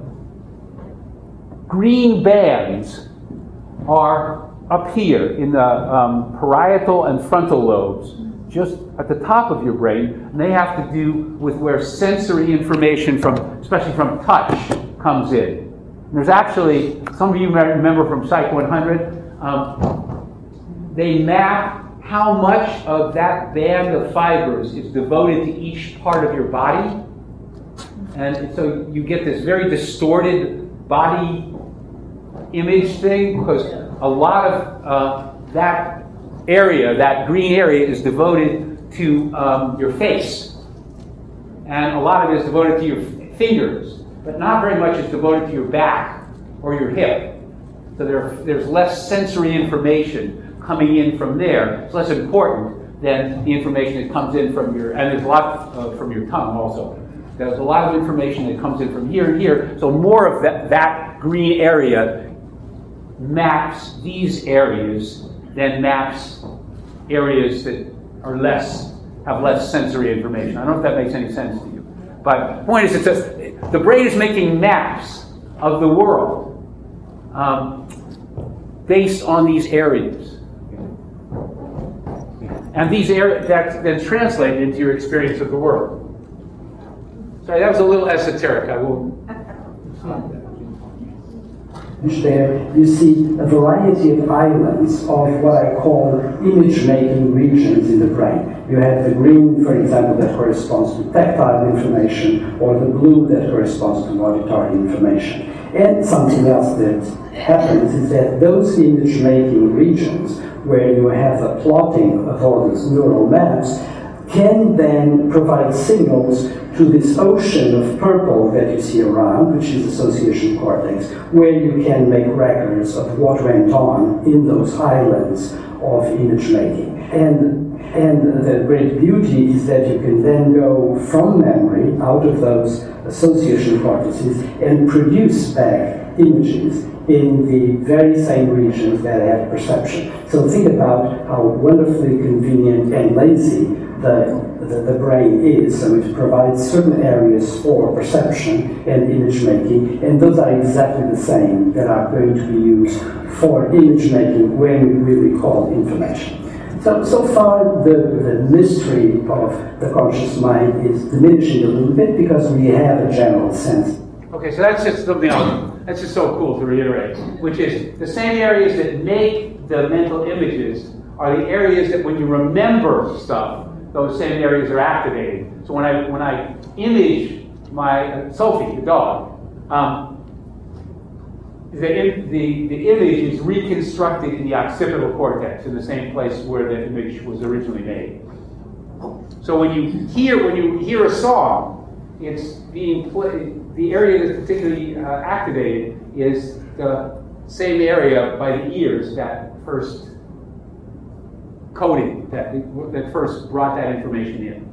green bands are up here in the um, parietal and frontal lobes, just at the top of your brain, and they have to do with where sensory information from, especially from touch, comes in. And there's actually, some of you might remember from Psych one hundred, um, they map how much of that band of fibers is devoted to each part of your body. And so you get this very distorted body image thing, because a lot of uh, that area, that green area, is devoted to um, your face. And a lot of it is devoted to your f- fingers, but not very much is devoted to your back or your hip. So there, there's less sensory information coming in from there. It's less important than the information that comes in from your, and there's a lot uh, from your tongue also. There's a lot of information that comes in from here and here. So more of that, that green area maps these areas than maps areas that are less, have less sensory information. I don't know if that makes any sense to you. But the point is, it's a, the brain is making maps of the world um, based on these areas. And these areas, that's then translated into your experience of the world. Sorry, that was a little esoteric. I will. There you see a variety of islands of what I call image-making regions in the brain. You have the green, for example, that corresponds to tactile information, or the blue that corresponds to auditory information. And something else that happens is that those image-making regions, where you have a plotting of all these neural maps, can then provide signals to this ocean of purple that you see around, which is association cortex, where you can make records of what went on in those islands of image making. And, and the great beauty is that you can then go from memory, out of those association cortices, and produce back images in the very same regions that have perception. So think about how wonderfully convenient and lazy the, the, the brain is. So it provides certain areas for perception and image making, and those are exactly the same that are going to be used for image making when we recall information. So, so far the, the mystery of the conscious mind is diminishing a little bit because we have a general sense. Okay, so that's just something else. That's just so cool to reiterate, which is the same areas that make the mental images are the areas that when you remember stuff, those same areas are activated. So when I when I image my uh, Sophie, the dog, um, the, the the image is reconstructed in the occipital cortex in the same place where the image was originally made. So when you hear when you hear a song, it's being played. The area that's particularly uh, activated is the same area by the ears that first coding, that, that first brought that information in.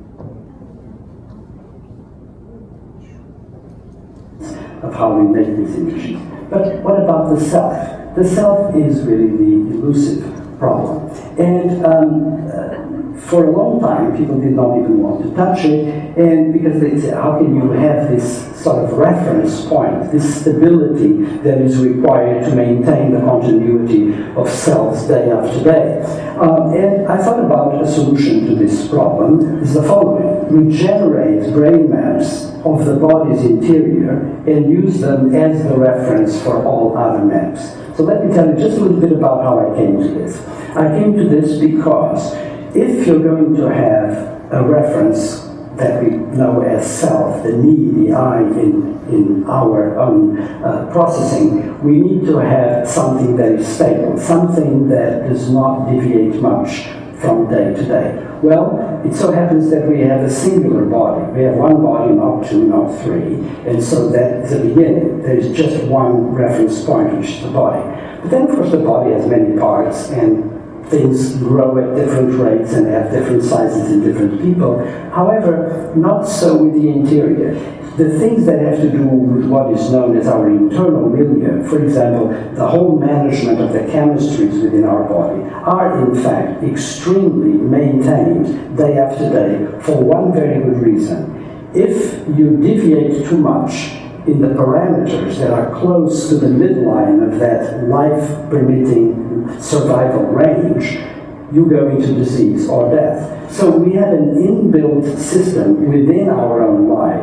Of how we make these images. But what about the self? The self is really the elusive problem. And um, uh, for a long time, people did not even want to touch it, and because they said, how can you have this sort of reference point, this stability that is required to maintain the continuity of cells day after day? Um, and I thought about a solution to this problem is the following. We generate brain maps of the body's interior and use them as the reference for all other maps. So let me tell you just a little bit about how I came to this. I came to this because if you're going to have a reference that we know as self, the me, the I in, in our own uh, processing, we need to have something that is stable, something that does not deviate much from day to day. Well, it so happens that we have a singular body. We have one body, not two, not three, and so that's the beginning. There is just one reference point, which is the body. But then, of course, the body has many parts, and things grow at different rates and have different sizes in different people. However, not so with the interior. The things that have to do with what is known as our internal milieu, for example, the whole management of the chemistries within our body, are in fact extremely maintained day after day for one very good reason. If you deviate too much in the parameters that are close to the midline of that life-permitting survival range, you go into disease or death. So we have an inbuilt system within our own lives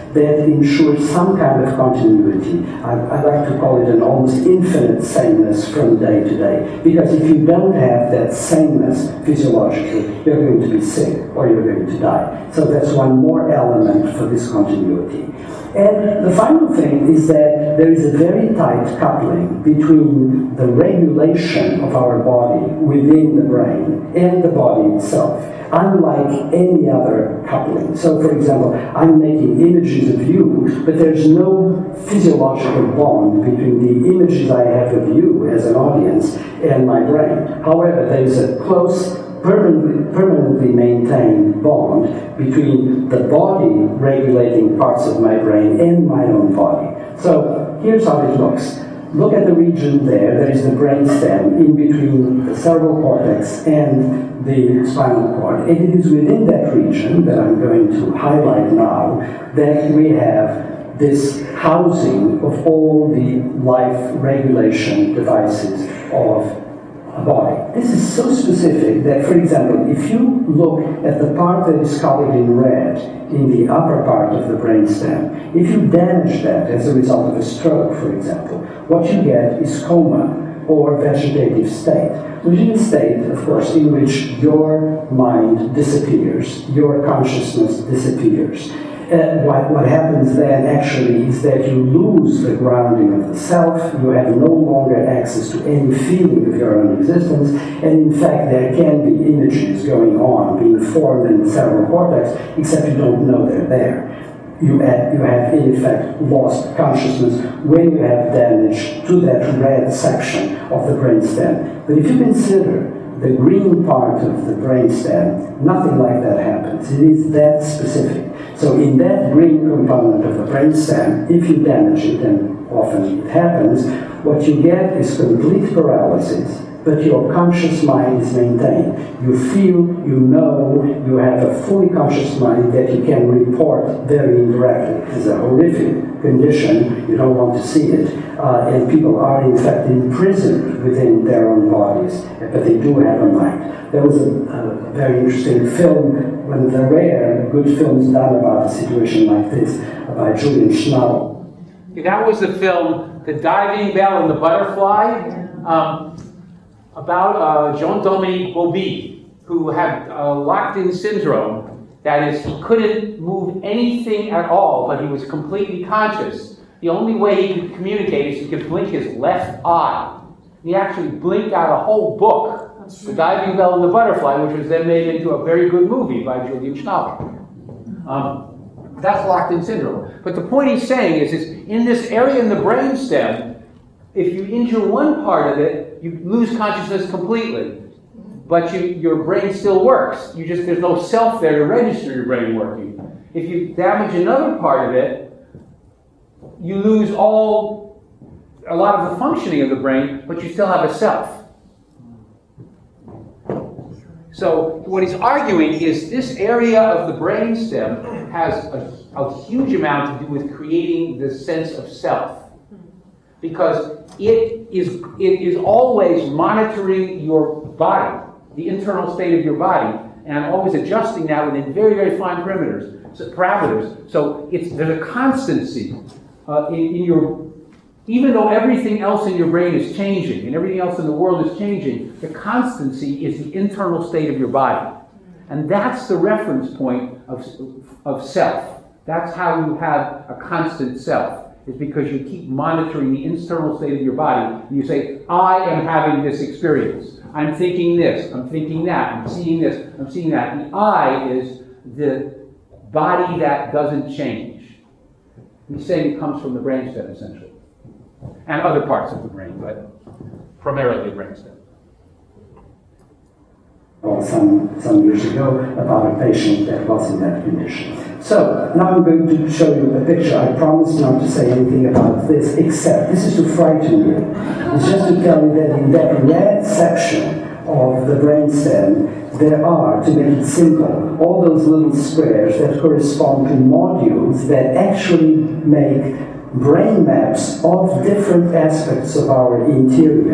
that ensure some kind of continuity. I, I like to call it an almost infinite sameness from day to day. Because if you don't have that sameness physiologically, you're going to be sick or you're going to die. So that's one more element for this continuity. And the final thing is that there is a very tight coupling between the regulation of our body within the brain and the body itself, unlike any other coupling. So, for example, I'm making images of you, but there's no physiological bond between the images I have of you as an audience and my brain. However, there is a close, permanently, permanently maintained bond between the body regulating parts of my brain and my own body. So here's how it looks. Look at the region there. There is the brainstem in between the cerebral cortex and the spinal cord. And it is within that region that I'm going to highlight now that we have this housing of all the life regulation devices of a body. This is so specific that, for example, if you look at the part that is colored in red in the upper part of the brainstem, if you damage that as a result of a stroke, for example, what you get is coma or vegetative state, which is a state, of course, in which your mind disappears, your consciousness disappears. Uh, what, what happens then actually is that you lose the grounding of the self, you have no longer access to any feeling of your own existence, and in fact there can be images going on, being formed in the cerebral cortex, except you don't know they're there. You have, you have in effect lost consciousness when you have damage to that red section of the brainstem. But if you consider the green part of the brainstem, nothing like that happens. It is that specific. So in that green component of the brainstem, if you damage it, and often it happens, what you get is complete paralysis, but your conscious mind is maintained. You feel, you know, you have a fully conscious mind that you can report very indirectly. It's a horrific condition, you don't want to see it, uh, and people are in fact imprisoned within their own bodies, but they do have a mind. There was a, a very interesting film, one of the rare good films done about a situation like this, by Julian Schnabel. That was the film, The Diving Bell and the Butterfly, um, about uh, Jean-Dominique Bauby, who had uh, locked-in syndrome. That is, he couldn't move anything at all, but he was completely conscious. The only way he could communicate is he could blink his left eye. He actually blinked out a whole book, The Diving Bell and the Butterfly, which was then made into a very good movie by Julian Schnabel. Um, that's locked-in syndrome. But the point he's saying is, is in this area in the brainstem, if you injure one part of it, you lose consciousness completely. But you, your brain still works. You just there's no self there to register your brain working. If you damage another part of it, you lose all a lot of the functioning of the brain, but you still have a self. So what he's arguing is this area of the brainstem has a, a huge amount to do with creating the sense of self. Because it is it is always monitoring your body, the internal state of your body, and always adjusting that within very, very fine parameters. So, parameters. So it's there's a constancy uh, in, in your, even though everything else in your brain is changing and everything else in the world is changing, the constancy is the internal state of your body, and that's the reference point of of self. That's how you have a constant self. Is because you keep monitoring the internal state of your body, and you say, I am having this experience. I'm thinking this, I'm thinking that, I'm seeing this, I'm seeing that. The I is the body that doesn't change. He's saying it comes from the brainstem, essentially. And other parts of the brain, but primarily the brainstem. Well, some, some years ago, about a patient that was in that condition. So, now I'm going to show you a picture. I promise not to say anything about this, except this is to frighten you. It's just to tell you that in that red section of the brainstem, there are, to make it simple, all those little squares that correspond to modules that actually make brain maps of different aspects of our interior.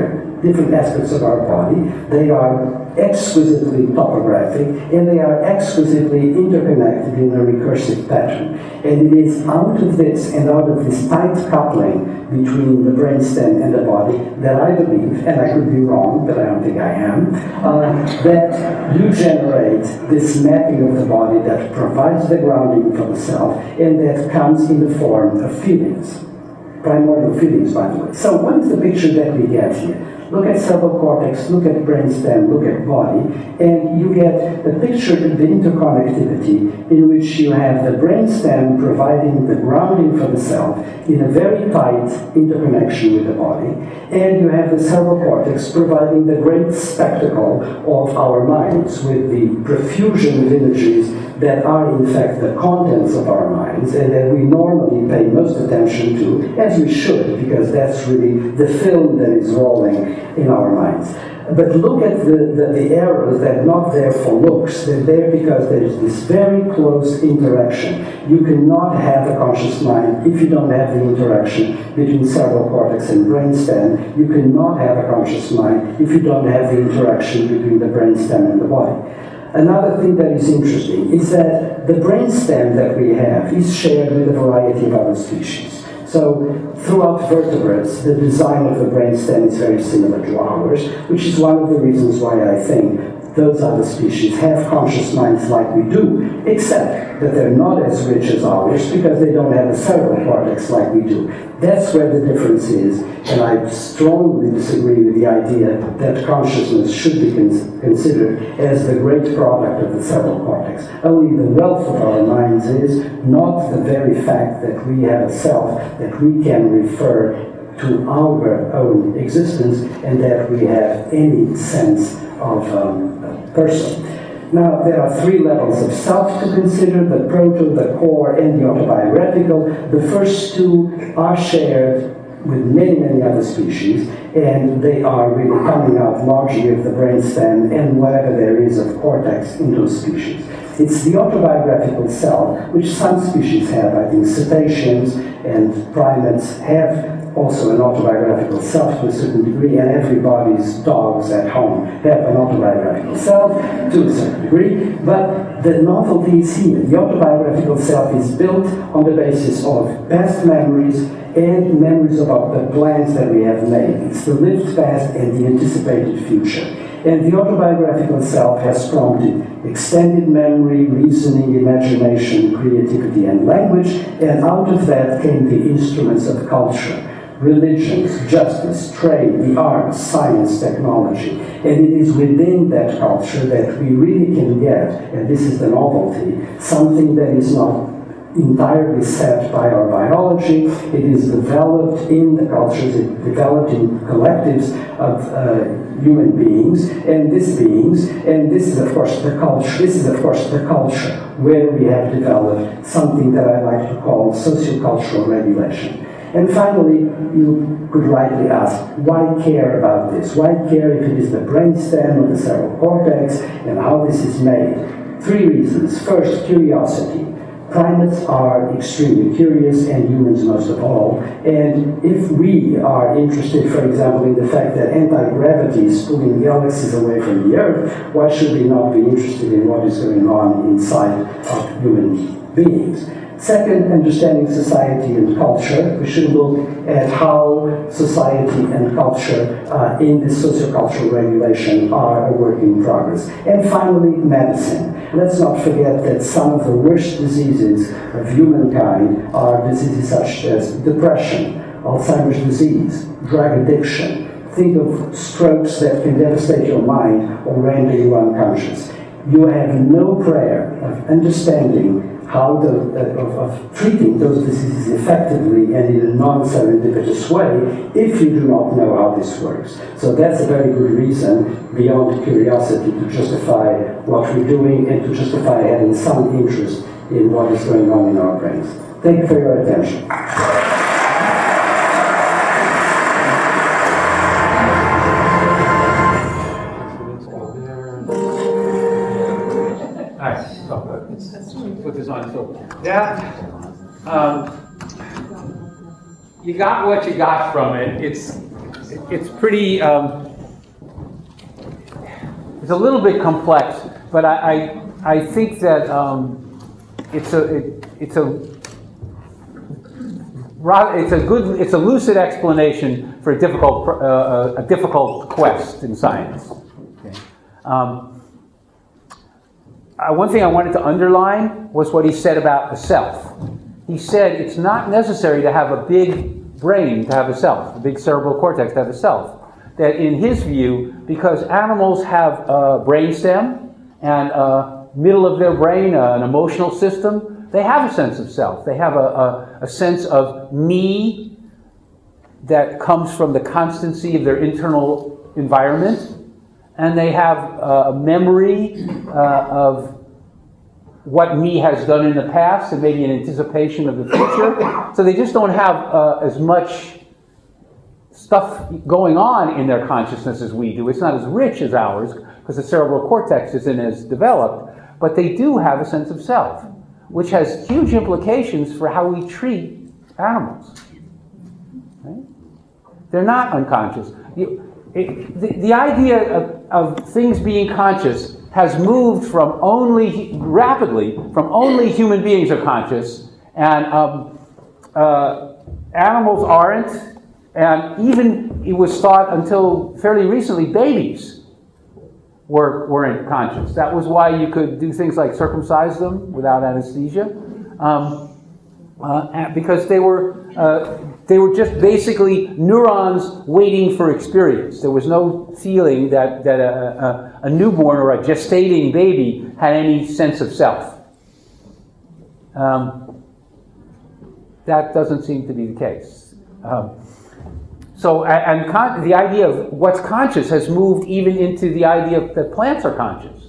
different aspects of our body. They are exquisitely topographic, and they are exquisitely interconnected in a recursive pattern. And it is out of this and out of this tight coupling between the brainstem and the body that I believe, and I could be wrong, but I don't think I am, uh, that you generate this mapping of the body that provides the grounding for the self, and that comes in the form of feelings. Primordial feelings, by the way. So what is the picture that we get here? Look at cerebral cortex, look at brainstem, look at body, and you get the picture of the interconnectivity in which you have the brainstem providing the grounding for the self in a very tight interconnection with the body, and you have the cerebral cortex providing the great spectacle of our minds with the profusion of images that are in fact the contents of our minds and that we normally pay most attention to, as we should, because that's really the film that is rolling in our minds. But look at the, the, the arrows that are not there for looks, they're there because there is this very close interaction. You cannot have a conscious mind if you don't have the interaction between cerebral cortex and brainstem. You cannot have a conscious mind if you don't have the interaction between the brainstem and the body. Another thing that is interesting is that the brainstem that we have is shared with a variety of other species. So throughout vertebrates, the design of the brainstem is very similar to ours, which is one of the reasons why I think those other species have conscious minds like we do, except that they're not as rich as ours because they don't have a cerebral cortex like we do. That's where the difference is, and I strongly disagree with the idea that consciousness should be con- considered as the great product of the cerebral cortex. Only the wealth of our minds is, not the very fact that we have a self that we can refer to our own existence and that we have any sense of um, person. Now, there are three levels of self to consider, the proto, the core, and the autobiographical. The first two are shared with many, many other species, and they are really coming out largely of the brainstem and whatever there is of cortex in those species. It's the autobiographical self, which some species have. I think cetaceans and primates have also an autobiographical self to a certain degree, and everybody's dogs at home have an autobiographical self to a certain degree. But the novelty is here. The autobiographical self is built on the basis of past memories and memories about the plans that we have made. It's the lived past and the anticipated future. And the autobiographical self has prompted extended memory, reasoning, imagination, creativity, and language, and out of that came the instruments of culture. Religions, justice, trade, the arts, science, technology. And it is within that culture that we really can get, and this is the novelty, something that is not entirely set by our biology. It is developed in the cultures, it developed in collectives of uh, human beings, and these beings, and this is of course the culture, this is of course the culture where we have developed something that I like to call sociocultural regulation. And finally, you could rightly ask, why care about this? Why care if it is the brainstem or the cerebral cortex and how this is made? Three reasons. First, curiosity. Primates are extremely curious, and humans most of all. And if we are interested, for example, in the fact that anti-gravity is pulling galaxies away from the Earth, why should we not be interested in what is going on inside of human beings? Second, understanding society and culture. We should look at how society and culture uh, in this sociocultural regulation are a work in progress. And finally, medicine. Let's not forget that some of the worst diseases of humankind are diseases such as depression, Alzheimer's disease, drug addiction. Think of strokes that can devastate your mind or render you unconscious. You have no prayer of understanding how the, uh, of, of treating those diseases effectively and in a non-serendipitous way if you do not know how this works. So that's a very good reason, beyond curiosity, to justify what we're doing and to justify having some interest in what is going on in our brains. Thank you for your attention. Put this on. So that um, you got what you got from it. It's it's pretty um, it's a little bit complex, but I I, I think that um, it's a it, it's a it's a good it's a lucid explanation for a difficult uh, a difficult quest in science. Okay. Um, uh, one thing I wanted to underline was what he said about the self. He said it's not necessary to have a big brain to have a self, a big cerebral cortex to have a self. That in his view, because animals have a brainstem and a middle of their brain, uh, an emotional system, they have a sense of self. They have a, a, a sense of me that comes from the constancy of their internal environment. And they have a memory uh, of what me has done in the past and maybe an anticipation of the future. So they just don't have uh, as much stuff going on in their consciousness as we do. It's not as rich as ours because the cerebral cortex isn't as developed, but they do have a sense of self, which has huge implications for how we treat animals. Right? They're not unconscious. You, it, the, the idea of, of things being conscious has moved from only, rapidly, from only human beings are conscious, and um, uh, animals aren't. And even it was thought until fairly recently, babies were, weren't conscious. That was why you could do things like circumcise them without anesthesia, um, uh, because they were uh, they were just basically neurons waiting for experience. There was no feeling that that a, a, a newborn or a gestating baby had any sense of self. Um, that doesn't seem to be the case. Um, So, and con- the idea of what's conscious has moved even into the idea that plants are conscious.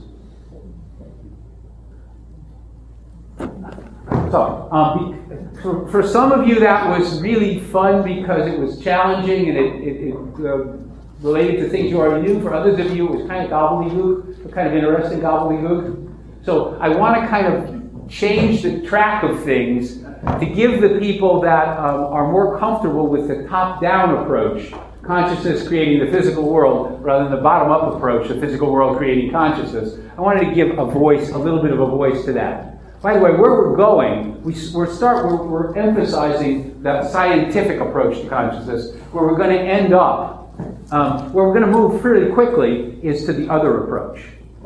So, um, for, for some of you that was really fun because it was challenging and it, it, it uh, related to things you already knew. For others of you, it was kind of gobbledygook, kind of interesting gobbledygook. So I want to kind of change the track of things to give the people that um, are more comfortable with the top-down approach, consciousness creating the physical world, rather than the bottom-up approach, the physical world creating consciousness. I wanted to give a voice, a little bit of a voice to that. By the way, where we're going, we, we're, start, we're, we're emphasizing the scientific approach to consciousness. Where we're going to end up, um, where we're going to move pretty quickly, is to the other approach.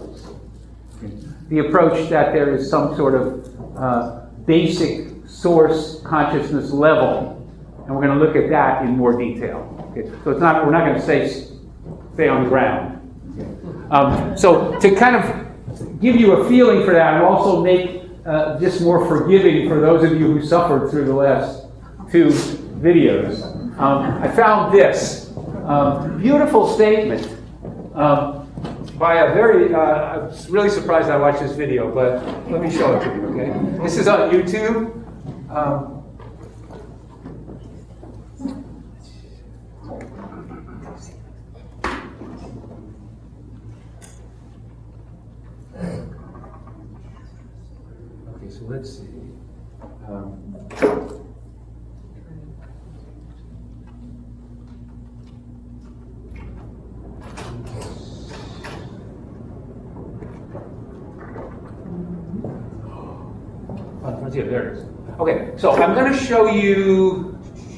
The approach that there is some sort of uh, basic source consciousness level, and we're going to look at that in more detail. Okay? So it's not we're not going to say stay on the ground. Okay? Um, so to kind of give you a feeling for that, and also make uh, this more forgiving for those of you who suffered through the last two videos, um, I found this um, beautiful statement um, by a very. Uh, I was really surprised I watched this video, but let me show it to you. Okay, this is on YouTube. Um, okay, so let's see. Um, oh, let's see, there it is. Okay, so I'm going to show you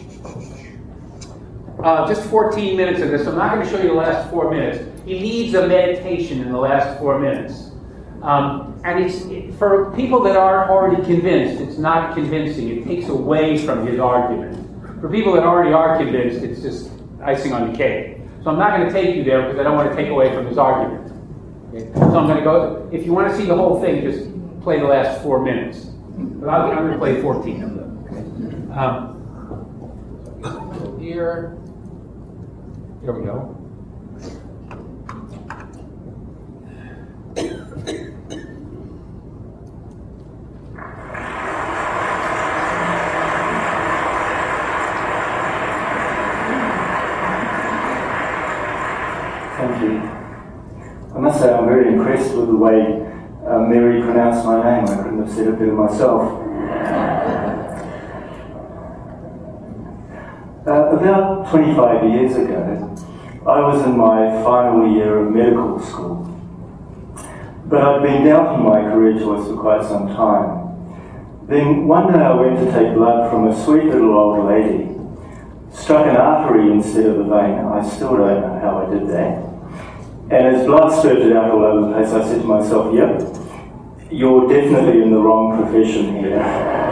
uh, just fourteen minutes of this. I'm not going to show you the last four minutes. He leads a meditation in the last four minutes. Um, and it's it, for people that are already convinced, it's not convincing. It takes away from his argument. For people that already are convinced, it's just icing on the cake. So I'm not going to take you there because I don't want to take away from his argument. Okay? So I'm going to go, if you want to see the whole thing, just play the last four minutes. But I'm going to play fourteen of them. Okay. Um, here, here we go. Thank you. I must say I'm very impressed with the way uh, Mary pronounced my name. I couldn't have said it better myself. Uh, about twenty-five years ago, I was in my final year of medical school, but I'd been doubting my career choice for quite some time. Then one day I went to take blood from a sweet little old lady, struck an artery instead of a vein. I still don't know how I did that. And as blood spurted out all over the place, I said to myself, yep, you're definitely in the wrong profession here.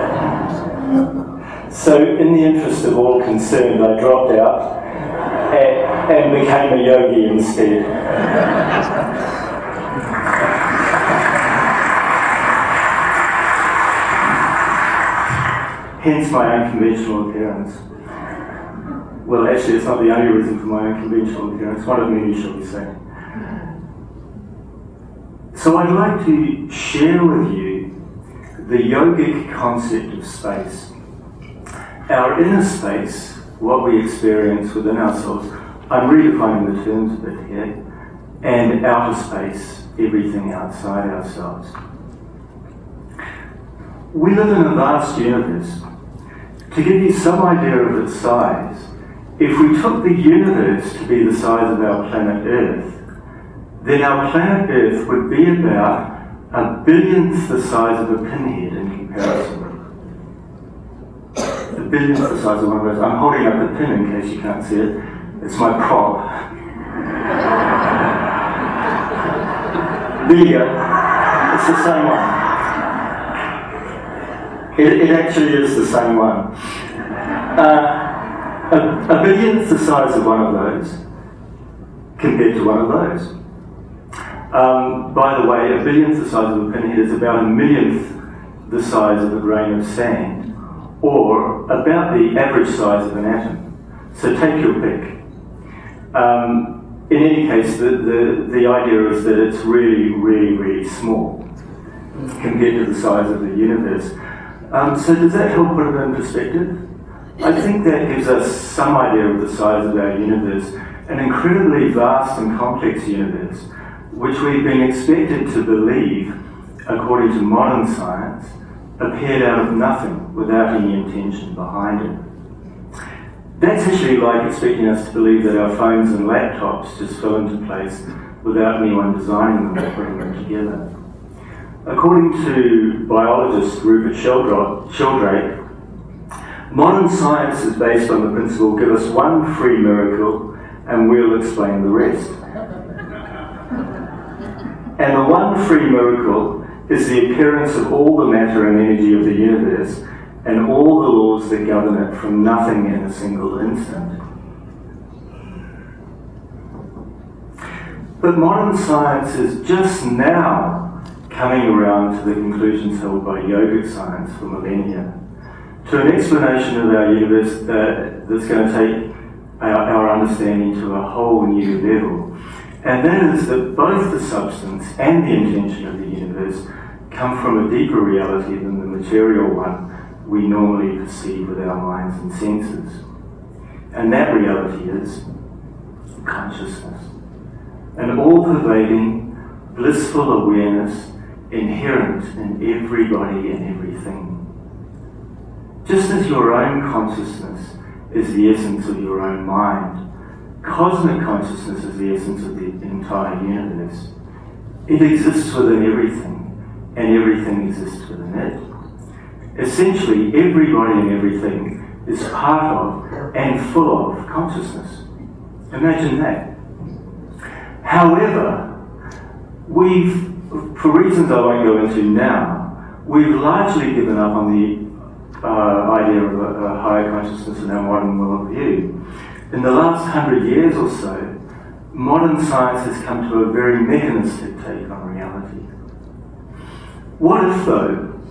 So in the interest of all concerned, I dropped out and, and became a yogi instead. Hence my unconventional appearance. Well, actually, it's not the only reason for my unconventional appearance. One of many, shall we say. So I'd like to share with you the yogic concept of space. Our inner space, what we experience within ourselves, I'm redefining the terms a bit here, and outer space, everything outside ourselves. We live in a vast universe. To give you some idea of its size, if we took the universe to be the size of our planet Earth, then our planet Earth would be about a billionth the size of a pinhead in comparison. A billionth the size of one of those. I'm holding up a pin in case you can't see it. It's my prop. There you go. It's the same one. It, it actually is the same one. Uh, a, a billionth the size of one of those compared to one of those. Um, by the way, a billionth the size of a pinhead is about a millionth the size of a grain of sand, or about the average size of an atom. So take your pick. Um, in any case, the, the, the idea is that it's really, really, really small compared to the size of the universe. Um, so does that help put it in perspective? I think that gives us some idea of the size of our universe, an incredibly vast and complex universe, which we've been expected to believe, according to modern science, appeared out of nothing without any intention behind it. That's actually like expecting us to believe that our phones and laptops just fell into place without anyone designing them or putting them together. According to biologist Rupert Sheldrake, modern science is based on the principle, give us one free miracle and we'll explain the rest. And the one free miracle is the appearance of all the matter and energy of the universe and all the laws that govern it from nothing in a single instant. But modern science is just now coming around to the conclusions held by yogic science for millennia, to an explanation of our universe that, that's going to take our, our understanding to a whole new level. And that is that both the substance and the intention of the universe come from a deeper reality than the material one we normally perceive with our minds and senses. And that reality is consciousness, an all-pervading, blissful awareness inherent in everybody and everything. Just as your own consciousness is the essence of your own mind, cosmic consciousness is the essence of the entire universe. It exists within everything, and everything exists within it. Essentially, everybody and everything is part of and full of consciousness. Imagine that. However, we've, for reasons I won't go into now, we've largely given up on the uh, idea of a, a higher consciousness in our modern worldview. In the last hundred years or so, modern science has come to a very mechanistic take on reality. What if, though,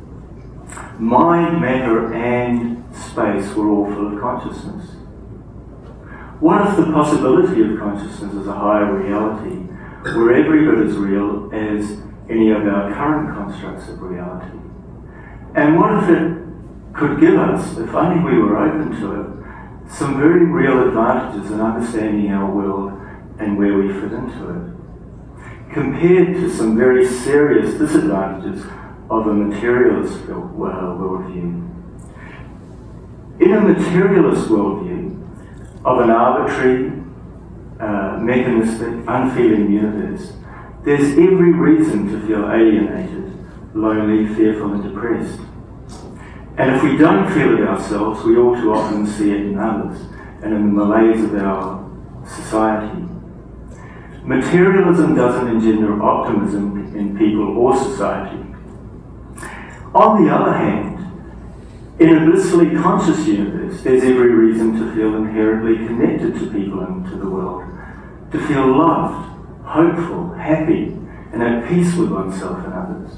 mind, matter, and space were all full of consciousness? What if the possibility of consciousness as a higher reality were every bit as real as any of our current constructs of reality? And what if it could give us, if only we were open to it, some very real advantages in understanding our world and where we fit into it, compared to some very serious disadvantages of a materialist worldview. In a materialist worldview of an arbitrary, uh, mechanistic, unfeeling universe, there's every reason to feel alienated, lonely, fearful and depressed. And if we don't feel it ourselves, we all too often see it in others and in the malaise of our society. Materialism doesn't engender optimism in people or society. On the other hand, in a blissfully conscious universe, there's every reason to feel inherently connected to people and to the world, to feel loved, hopeful, happy, and at peace with oneself and others.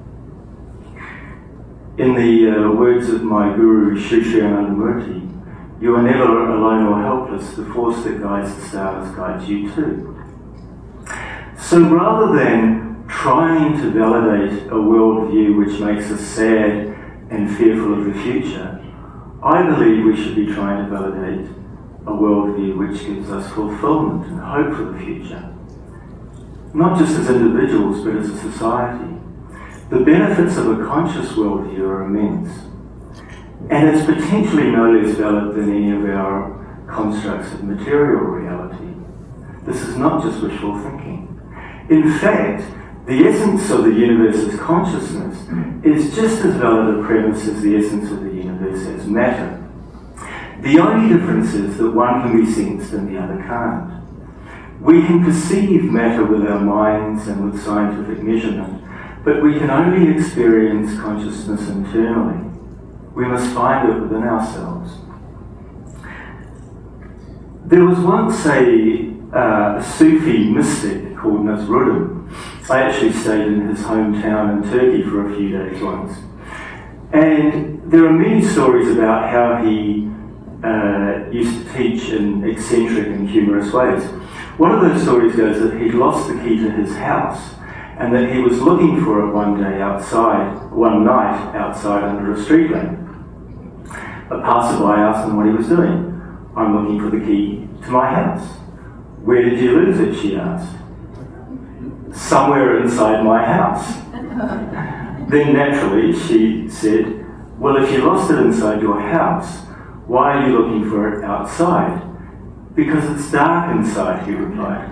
In the uh, words of my guru, Sri Sri Anandamurti, you are never alone or helpless, the force that guides the stars guides you too. So rather than trying to validate a worldview which makes us sad and fearful of the future, I believe we should be trying to validate a worldview which gives us fulfillment and hope for the future. Not just as individuals, but as a society. The benefits of a conscious worldview are immense, and it's potentially no less valid than any of our constructs of material reality. This is not just wishful thinking. In fact, the essence of the universe's consciousness is just as valid a premise as the essence of the universe as matter. The only difference is that one can be sensed and the other can't. We can perceive matter with our minds and with scientific measurement, but we can only experience consciousness internally. We must find it within ourselves. There was once a, uh, a Sufi mystic called Nasruddin. I actually stayed in his hometown in Turkey for a few days once. And there are many stories about how he uh, used to teach in eccentric and humorous ways. One of those stories goes that he'd lost the key to his house and that he was looking for it one day outside, one night outside under a street lamp. A passerby asked him what he was doing. I'm looking for the key to my house. Where did you lose it, she asked. Somewhere inside my house. Then naturally she said, well, if you lost it inside your house, why are you looking for it outside? Because it's dark inside, he replied.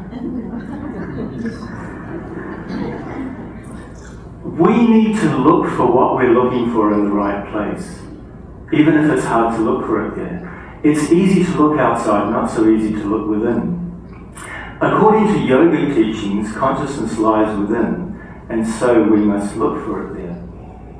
We need to look for what we're looking for in the right place, even if it's hard to look for it there. It's easy to look outside, not so easy to look within. According to yogic teachings, consciousness lies within, and so we must look for it there.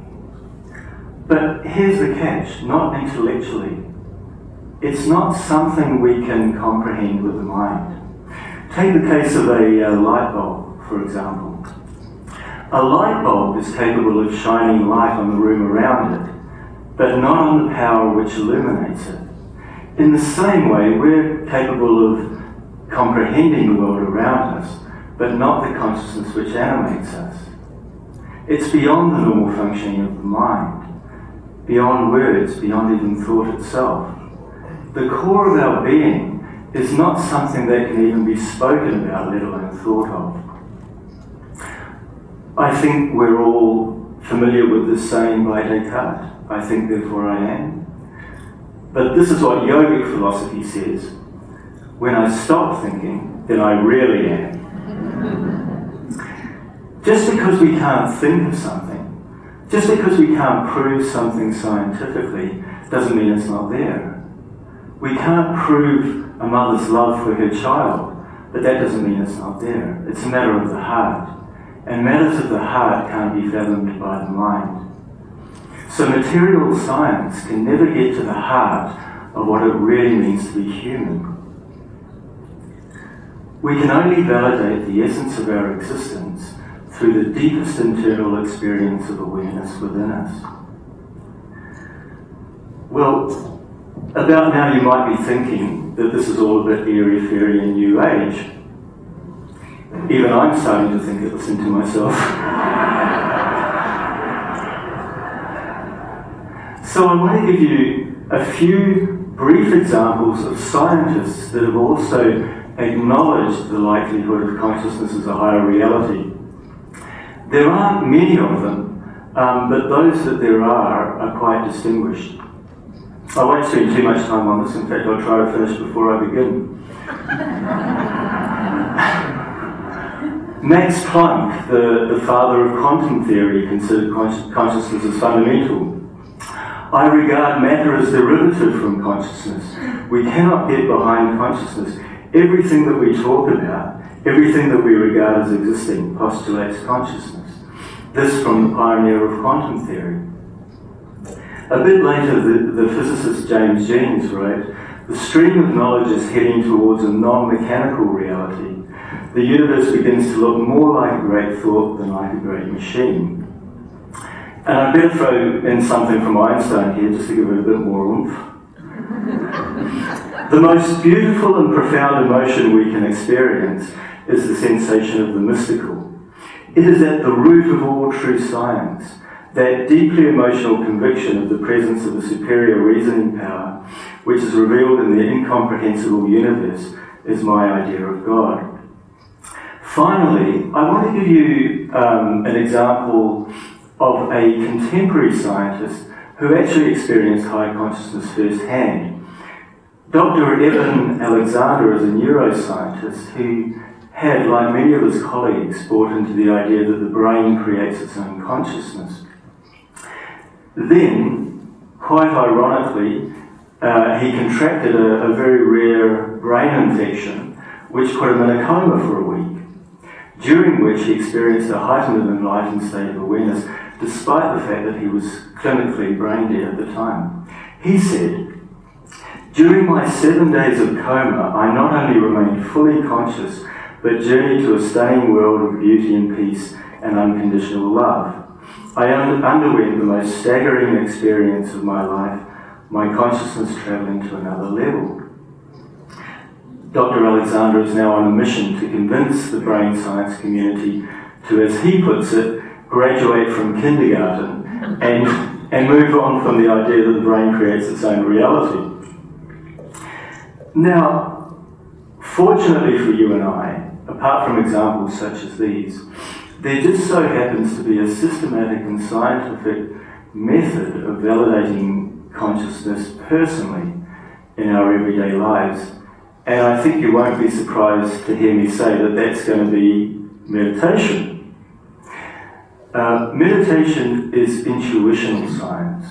But here's the catch, not intellectually. It's not something we can comprehend with the mind. Take the case of a uh, light bulb, for example. A light bulb is capable of shining light on the room around it, but not on the power which illuminates it. In the same way, we're capable of comprehending the world around us, but not the consciousness which animates us. It's beyond the normal functioning of the mind, beyond words, beyond even thought itself. The core of our being is not something that can even be spoken about, let alone thought of. I think we're all familiar with this saying by Descartes, I think therefore I am. But this is what yogic philosophy says. When I stop thinking, then I really am. Just because we can't think of something, just because we can't prove something scientifically, doesn't mean it's not there. We can't prove a mother's love for her child, but that doesn't mean it's not there. It's a matter of the heart. And matters of the heart can't be fathomed by the mind. So material science can never get to the heart of what it really means to be human. We can only validate the essence of our existence through the deepest internal experience of awareness within us. Well, about now you might be thinking that this is all a bit airy-fairy and new age. Even I'm starting to think it, listen to myself. So I want to give you a few brief examples of scientists that have also acknowledged the likelihood of consciousness as a higher reality. There aren't many of them, um, but those that there are are quite distinguished. I won't spend too much time on this, in fact I'll try to finish before I begin. Max Planck, the, the father of quantum theory, considered consci- consciousness as fundamental. I regard matter as derivative from consciousness. We cannot get behind consciousness. Everything that we talk about, everything that we regard as existing, postulates consciousness. This from the pioneer of quantum theory. A bit later, the, the physicist James Jeans wrote, "The stream of knowledge is heading towards a non-mechanical reality. The universe begins to look more like a great thought than like a great machine." And I better throw in something from Einstein here just to give it a bit more oomph. The most beautiful and profound emotion we can experience is the sensation of the mystical. It is at the root of all true science. That deeply emotional conviction of the presence of a superior reasoning power, which is revealed in the incomprehensible universe, is my idea of God. Finally, I want to give you um, an example of a contemporary scientist who actually experienced high consciousness firsthand. Doctor Evan Alexander is a neuroscientist who had, like many of his colleagues, bought into the idea that the brain creates its own consciousness. Then, quite ironically, uh, he contracted a, a very rare brain infection, which put him in a coma for a week, during which he experienced a heightened and enlightened state of awareness, despite the fact that he was clinically brain dead at the time. He said, "During my seven days of coma, I not only remained fully conscious, but journeyed to a stunning world of beauty and peace and unconditional love. I un- underwent the most staggering experience of my life, my consciousness travelling to another level." Doctor Alexander is now on a mission to convince the brain science community to, as he puts it, graduate from kindergarten and, and move on from the idea that the brain creates its own reality. Now, fortunately for you and I, apart from examples such as these, there just so happens to be a systematic and scientific method of validating consciousness personally in our everyday lives. And I think you won't be surprised to hear me say that that's going to be meditation. Uh, meditation is intuitional science,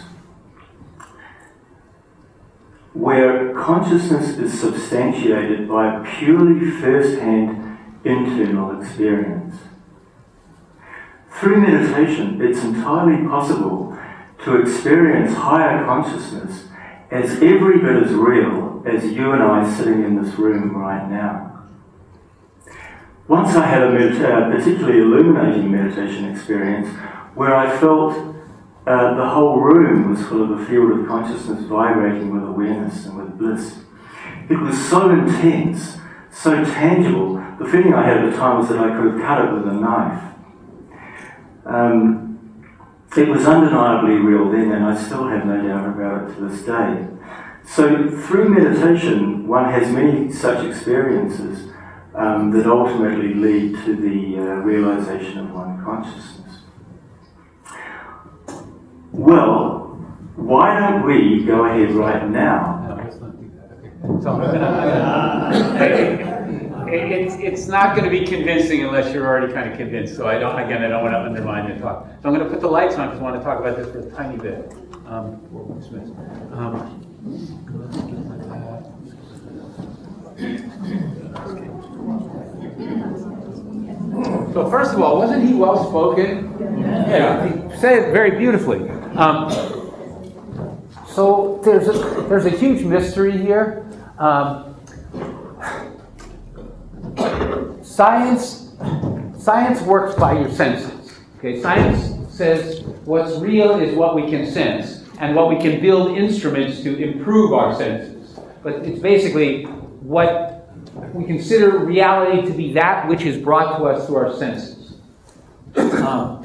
where consciousness is substantiated by a purely first-hand internal experience. Through meditation, it's entirely possible to experience higher consciousness as every bit as real as you and I sitting in this room right now. Once I had a med- uh, particularly illuminating meditation experience where I felt uh, the whole room was full of a field of consciousness vibrating with awareness and with bliss. It was so intense, so tangible. The feeling I had at the time was that I could have cut it with a knife. Um, it was undeniably real then, and I still have no doubt about it to this day. So through meditation, one has many such experiences um, that ultimately lead to the uh, realization of one consciousness. Well, why don't we go ahead right now? No, let's not do that. Okay. So I'm gonna, it, it's it's not going to be convincing unless you're already kind of convinced. So I don't again I don't want to undermine the talk. So I'm going to put the lights on because I want to talk about this for a tiny bit. Um, before we dismiss. Um, So first of all, wasn't he well spoken? Yeah, he said it very beautifully. Um, so there's a, there's a huge mystery here. Um, science science works by your senses. Okay, science says what's real is what we can sense, and what we can build instruments to improve our senses. But it's basically what we consider reality to be that which is brought to us through our senses. Um,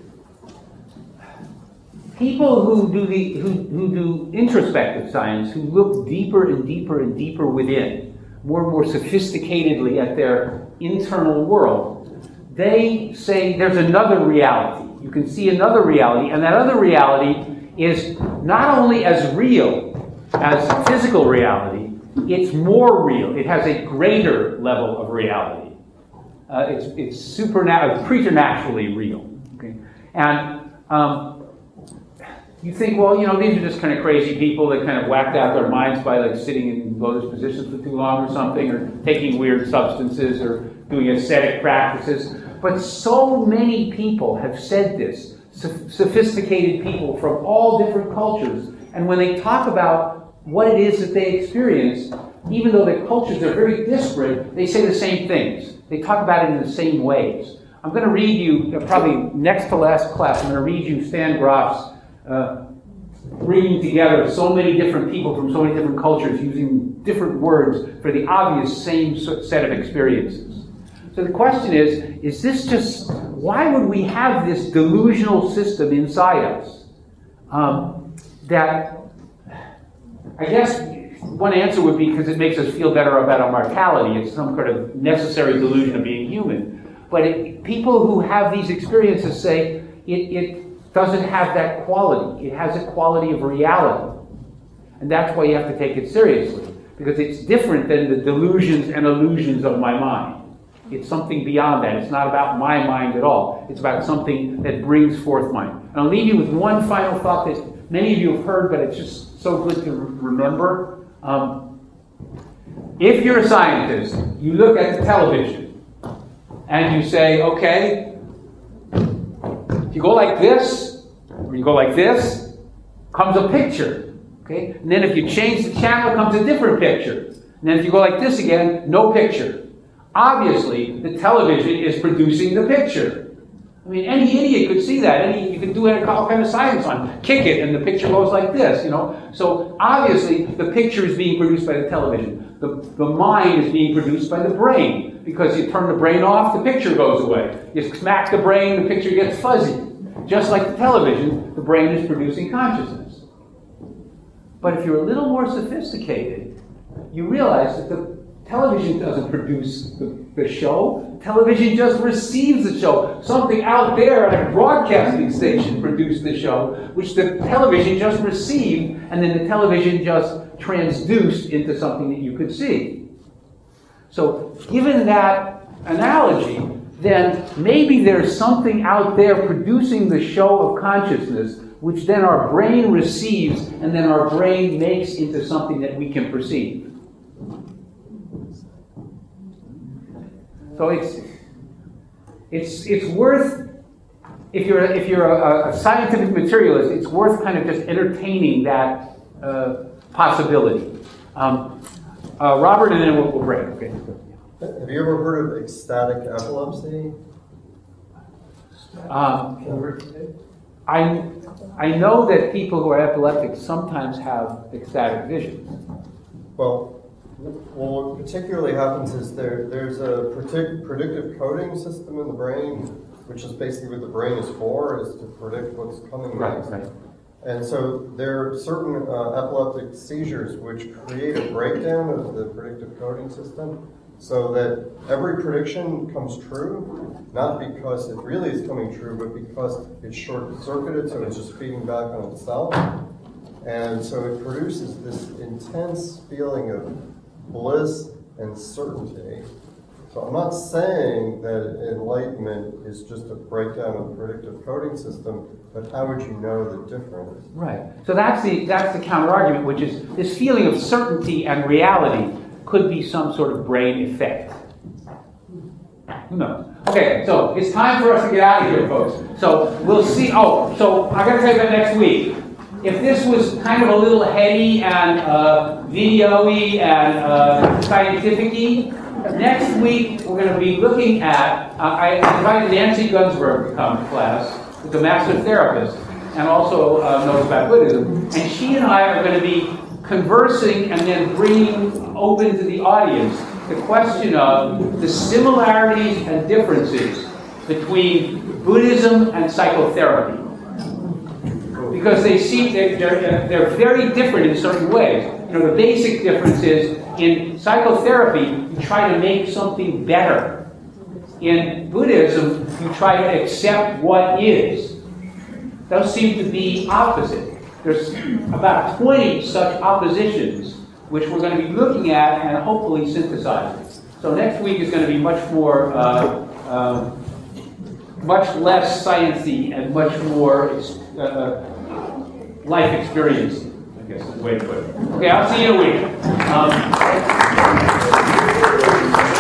people who do the who, who do introspective science, who look deeper and deeper and deeper within, more and more sophisticatedly at their internal world, they say there's another reality. You can see another reality, and that other reality is not only as real as physical reality, it's more real. It has a greater level of reality. Uh, it's it's supernatural, preternaturally real. Okay, and um, you think, well, you know, these are just kind of crazy people that kind of whacked out their minds by like sitting in lotus positions for too long or something, or taking weird substances, or doing ascetic practices. But so many people have said this. Sophisticated people from all different cultures, and when they talk about what it is that they experience, even though their cultures are very disparate, they say the same things. They talk about it in the same ways. I'm going to read you, probably next to last class, I'm going to read you Stan Grof's uh, bringing together so many different people from so many different cultures using different words for the obvious same set of experiences. So the question is, is this just, why would we have this delusional system inside us? Um, that, I guess one answer would be because it makes us feel better about our mortality. It's some kind of necessary delusion of being human. But it, people who have these experiences say it, it doesn't have that quality. It has a quality of reality. And that's why you have to take it seriously, because it's different than the delusions and illusions of my mind. It's something beyond that. It's not about my mind at all. It's about something that brings forth mind. And I'll leave you with one final thought that many of you have heard, but it's just so good to remember. Um, if you're a scientist, you look at the television and you say, okay, if you go like this, or you go like this, comes a picture. Okay? And then if you change the channel, comes a different picture. And then if you go like this again, no picture. Obviously, the television is producing the picture. I mean, any idiot could see that. Any, you could do all kind of science on. Kick it, and the picture goes like this, you know. So obviously, the picture is being produced by the television. The, the mind is being produced by the brain. Because you turn the brain off, the picture goes away. You smack the brain, the picture gets fuzzy. Just like the television, the brain is producing consciousness. But if you're a little more sophisticated, you realize that the television doesn't produce the, the show. Television just receives the show. Something out there at a broadcasting station produced the show, which the television just received, and then the television just transduced into something that you could see. So, given that analogy, then maybe there's something out there producing the show of consciousness, which then our brain receives, and then our brain makes into something that we can perceive. So it's it's it's worth, if you're if you're a, a scientific materialist, it's worth kind of just entertaining that uh, possibility. Um, uh, Robert, and then we'll, we'll break. Okay. Have you ever heard of ecstatic epilepsy? Um, I I know that people who are epileptic sometimes have ecstatic vision. Well. Well, what particularly happens is there there's a predict, predictive coding system in the brain, which is basically what the brain is for, is to predict what's coming right, next. Right. And so there are certain uh, epileptic seizures which create a breakdown of the predictive coding system, so that every prediction comes true, not because it really is coming true, but because it's short-circuited, so it's just feeding back on itself. And so it produces this intense feeling of bliss and certainty. So I'm not saying that enlightenment is just a breakdown of the predictive coding system, but how would you know the difference? Right. So that's the that's the counter argument, which is this feeling of certainty and reality could be some sort of brain effect. Who knows? Okay, so it's time for us to get out of here, folks. So we'll see. Oh, so I got to tell you about next week. If this was kind of a little heady and uh, video-y and uh, scientific-y, next week we're going to be looking at, uh, I invited Nancy Gunsberg to come to class, who's a master therapist, and also uh, knows about Buddhism. And she and I are going to be conversing and then bringing open to the audience the question of the similarities and differences between Buddhism and psychotherapy. Because they seem they're, they're, they're very different in certain ways. You know, the basic difference is in psychotherapy, you try to make something better. In Buddhism, you try to accept what is. Those seem to be opposite. There's about twenty such oppositions, which we're going to be looking at and hopefully synthesizing. So next week is going to be much more, uh, um, much less sciencey and much more uh, life experience, I guess is the way to put it. Okay, I'll see you in a week. Um,